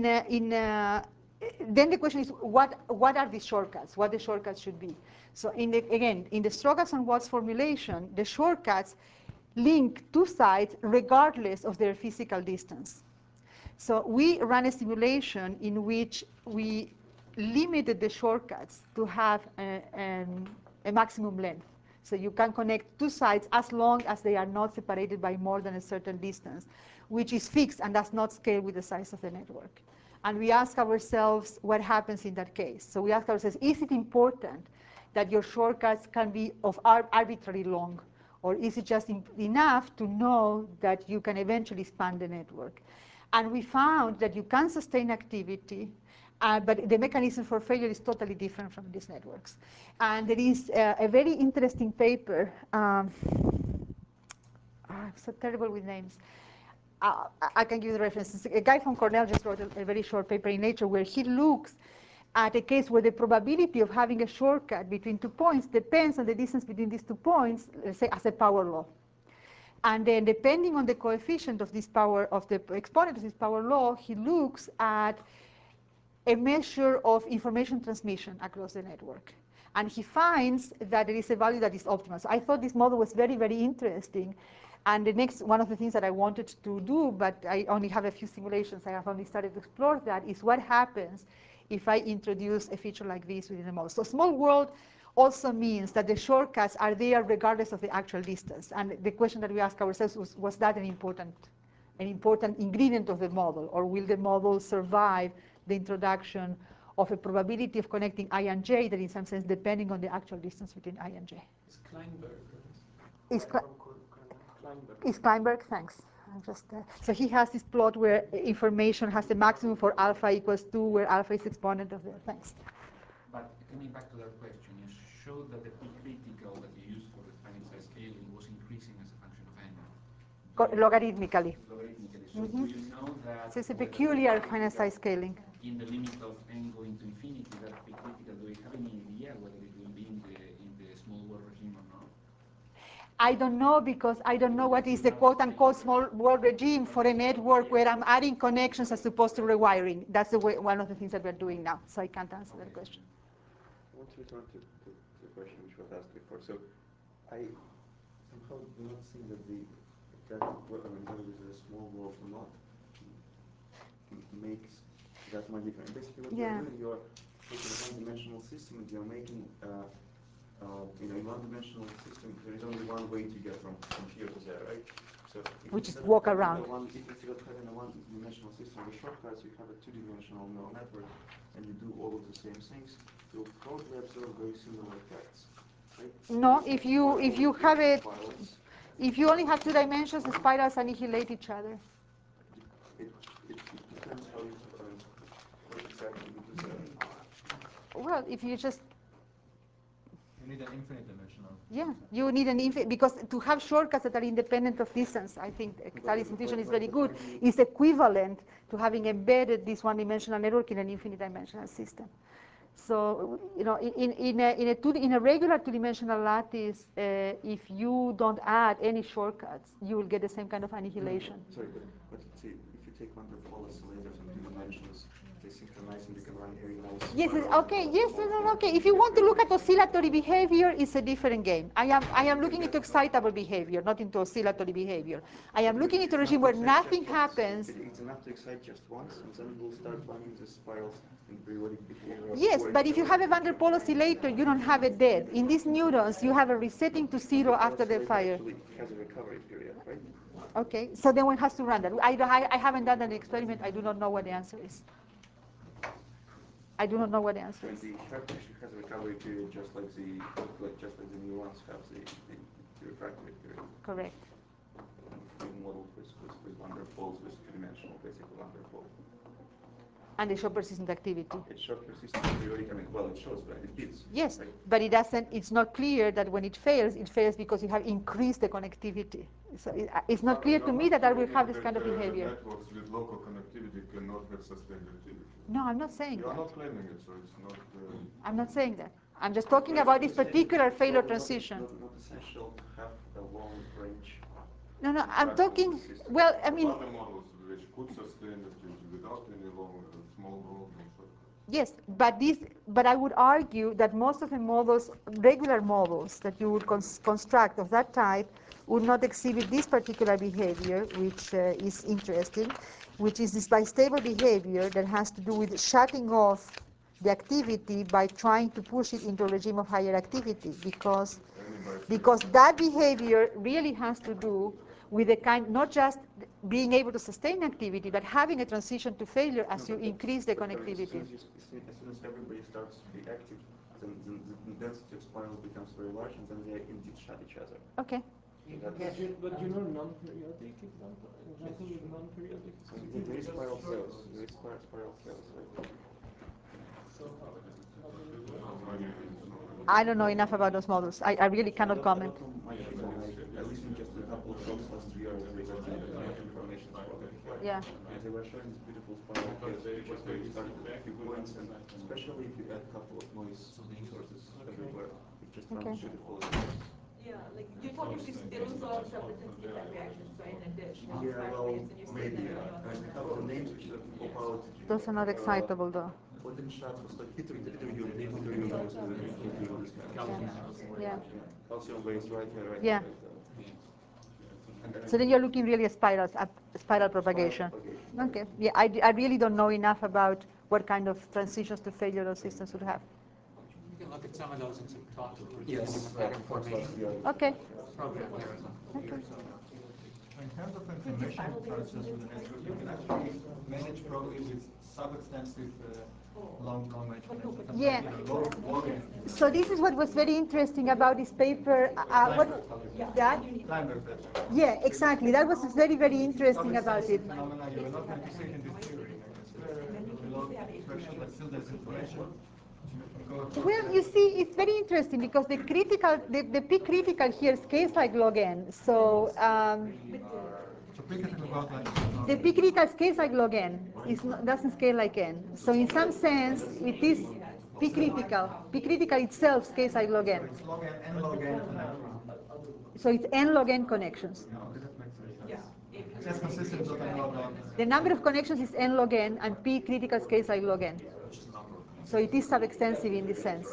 Then the question is, what are these shortcuts? What the shortcuts should be? So again, in the Strogatz and Watts formulation, the shortcuts link two sides regardless of their physical distance. So we ran a simulation in which we limited the shortcuts to have a maximum length. So you can connect two sides as long as they are not separated by more than a certain distance, which is fixed and does not scale with the size of the network. And we ask ourselves what happens in that case. So we ask ourselves, is it important that your shortcuts can be of arbitrarily long? Or is it just enough to know that you can eventually span the network? And we found that you can sustain activity, but the mechanism for failure is totally different from these networks. And there is a very interesting paper. I'm so terrible with names. I can give you the references. A guy from Cornell just wrote a very short paper in Nature where he looks at a case where the probability of having a shortcut between 2 points depends on the distance between these 2 points, let's say as a power law. And then depending on the coefficient of this power, of the exponent of this power law, he looks at a measure of information transmission across the network. And he finds that there is a value that is optimal. So I thought this model was very, very interesting. And the next, one of the things that I wanted to do, but I only have a few simulations, I have only started to explore that, is what happens if I introduce a feature like this within a model. So small world also means that the shortcuts are there regardless of the actual distance. And the question that we ask ourselves was that an important ingredient of the model, or will the model survive the introduction of a probability of connecting I and J that in some sense depending on the actual distance between I and J. It's Kleinberg. Is Kleinberg, thanks. So he has this plot where information has a maximum for alpha equals 2, where alpha is exponent of the, thanks. But coming back to that question, you showed that the P critical that you used for the finite size scaling was increasing as a function of n. Logarithmically. Logarithmically. So do you know that... So it's a peculiar finite size scaling. In the limit of n going to infinity, that P critical, do you have any idea whether it will be in the small world regime or not? I don't know, because I don't know what is the quote-unquote small world regime for a network where I'm adding connections as opposed to rewiring. That's the way, one of the things that we're doing now, so I can't answer that question. I want to return to the question which was asked before. So I somehow do not think that whether it is a small world or not makes that much difference. Basically what you're doing, you're taking a one-dimensional system and you're making in one-dimensional system, there is only one way to get from here to there, right? So which is walk around. If instead of having a one-dimensional system with shortcuts, you have a two-dimensional neural network, and you do all of the same things, you'll probably observe very similar effects, right? No, if you have it, if you only have 2 dimensions, the spirals annihilate each other. It depends how you what exactly you do there. Well, if you just... You need an infinite dimensional. Yeah, you need an infinite, because to have shortcuts that are independent of distance, I think Tali's intuition is very good, is equivalent to having embedded this one-dimensional network in an infinite dimensional system. So, in a regular two-dimensional lattice, if you don't add any shortcuts, you will get the same kind of annihilation. Sorry, but see, if you take one of all oscillators in 2 dimensions, they synchronize and they can run very nice. Yes, okay, yes, okay. If you want to look at oscillatory behavior, it's a different game. I am looking into excitable behavior, not into oscillatory behavior. I am looking into a regime where nothing happens. It's enough to excite just once, and then we'll start running the spirals in periodic behavior. Yes, but if you have a van der Pol oscillator, you don't have it dead. In these neurons, you have a resetting to 0 after the fire. Actually has a recovery period, right? Okay, so then one has to run that. I haven't done an experiment. I do not know what the answer is. I do not know what the answer is. The sharp actually has a recovery period, just like the neurons have the refractory period. Correct. We modeled with van der Pols with 2-dimensional, basically van der Pol. And they show persistent activity. It shows persistent periodic. I mean, well, it shows when it beats. Yes, right? but it doesn't. It's not clear that when it fails because you have increased the connectivity. So it's not clear to me that I will have this kind of behavior. Networks with local connectivity cannot have sustained activity. No, I'm not saying that. You are not claiming it, so it's not... I'm not saying that. I'm just talking about this particular failure transition. Not essential to have a long range. No, I'm talking, well, I mean... Other models which could sustain activity without any long, small world and shortcuts. Yes, but I would argue that most of the models, regular models that you would construct of that type, would not exhibit this particular behavior, which is interesting, which is this bistable behavior that has to do with shutting off the activity by trying to push it into a regime of higher activity, because that behavior really has to do with the kind, not just being able to sustain activity, but having a transition to failure as you increase the connectivity. As soon as everybody starts to be active, then the density of spirals becomes very large, and then they indeed shut each other. Okay. But you know non-periodic example? Example with non-periodic? There is spiral cells. There is spiral cells, right? So I don't know enough about those models. I really cannot comment. I listened just to a couple of talks last year at the information program. Yeah. And they were showing this beautiful spiral chaos features where you start with a few points, and especially if you add a couple of noise sources everywhere, it just runs beautiful. Yeah, like you're talking to stills or self-intensive reactions, right? And yeah, well, maybe. And we have the names which pop out. Those are not excitable, though. один шар просто Yeah. Calcium waste right here, right Yeah. here. So then you're looking really at spiral propagation. Okay. Yeah, I really don't know enough about what kind of transitions to failure those systems would have. You can look at some of those in some talks. Yes. Okay. Program here. Okay. In terms of information transfer through the network, you can actually manage probably with sub-extensive long-range connections. Yeah. So this is what was very interesting about this paper. That? Yeah, exactly. That was very, very interesting about it. Phenomena, you will not going to see it in this theory. Below threshold, but still there's information. Well, you see, it's very interesting because the peak critical here scales like log n. So the peak critical scales like log n. It doesn't scale like n. So in some sense, it is peak critical. Peak critical itself scales like log n. It's log n and log n. So it's n log n connections. That's consistent with what I know about. The number of connections is n log n, and p critical scales like log n. So it is sub-extensive in this sense.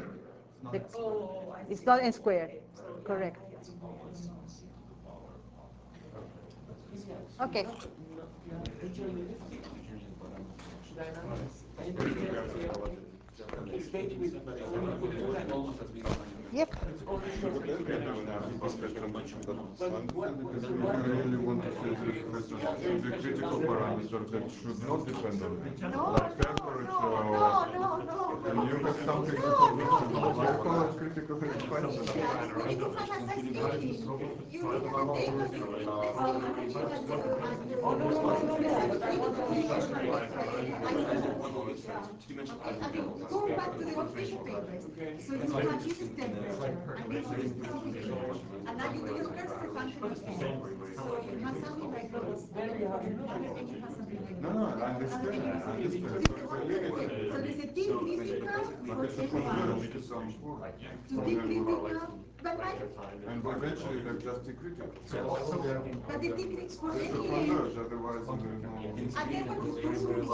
It's not n squared. Correct. Okay. Yep. Because we really want to say that the critical parameter that should not depend on it. Like temperature, and you have something that you call it critical expansion. Go back to the original papers. So you have this temperature, and this is pressure, and now you do your press as a function of n. So you have something like this, and then you have something like this. No, I understand. So there's a T critical for T critical, but and eventually they're just T critical. but the T critical for It's a any converge, otherwise there is no. and then what you do is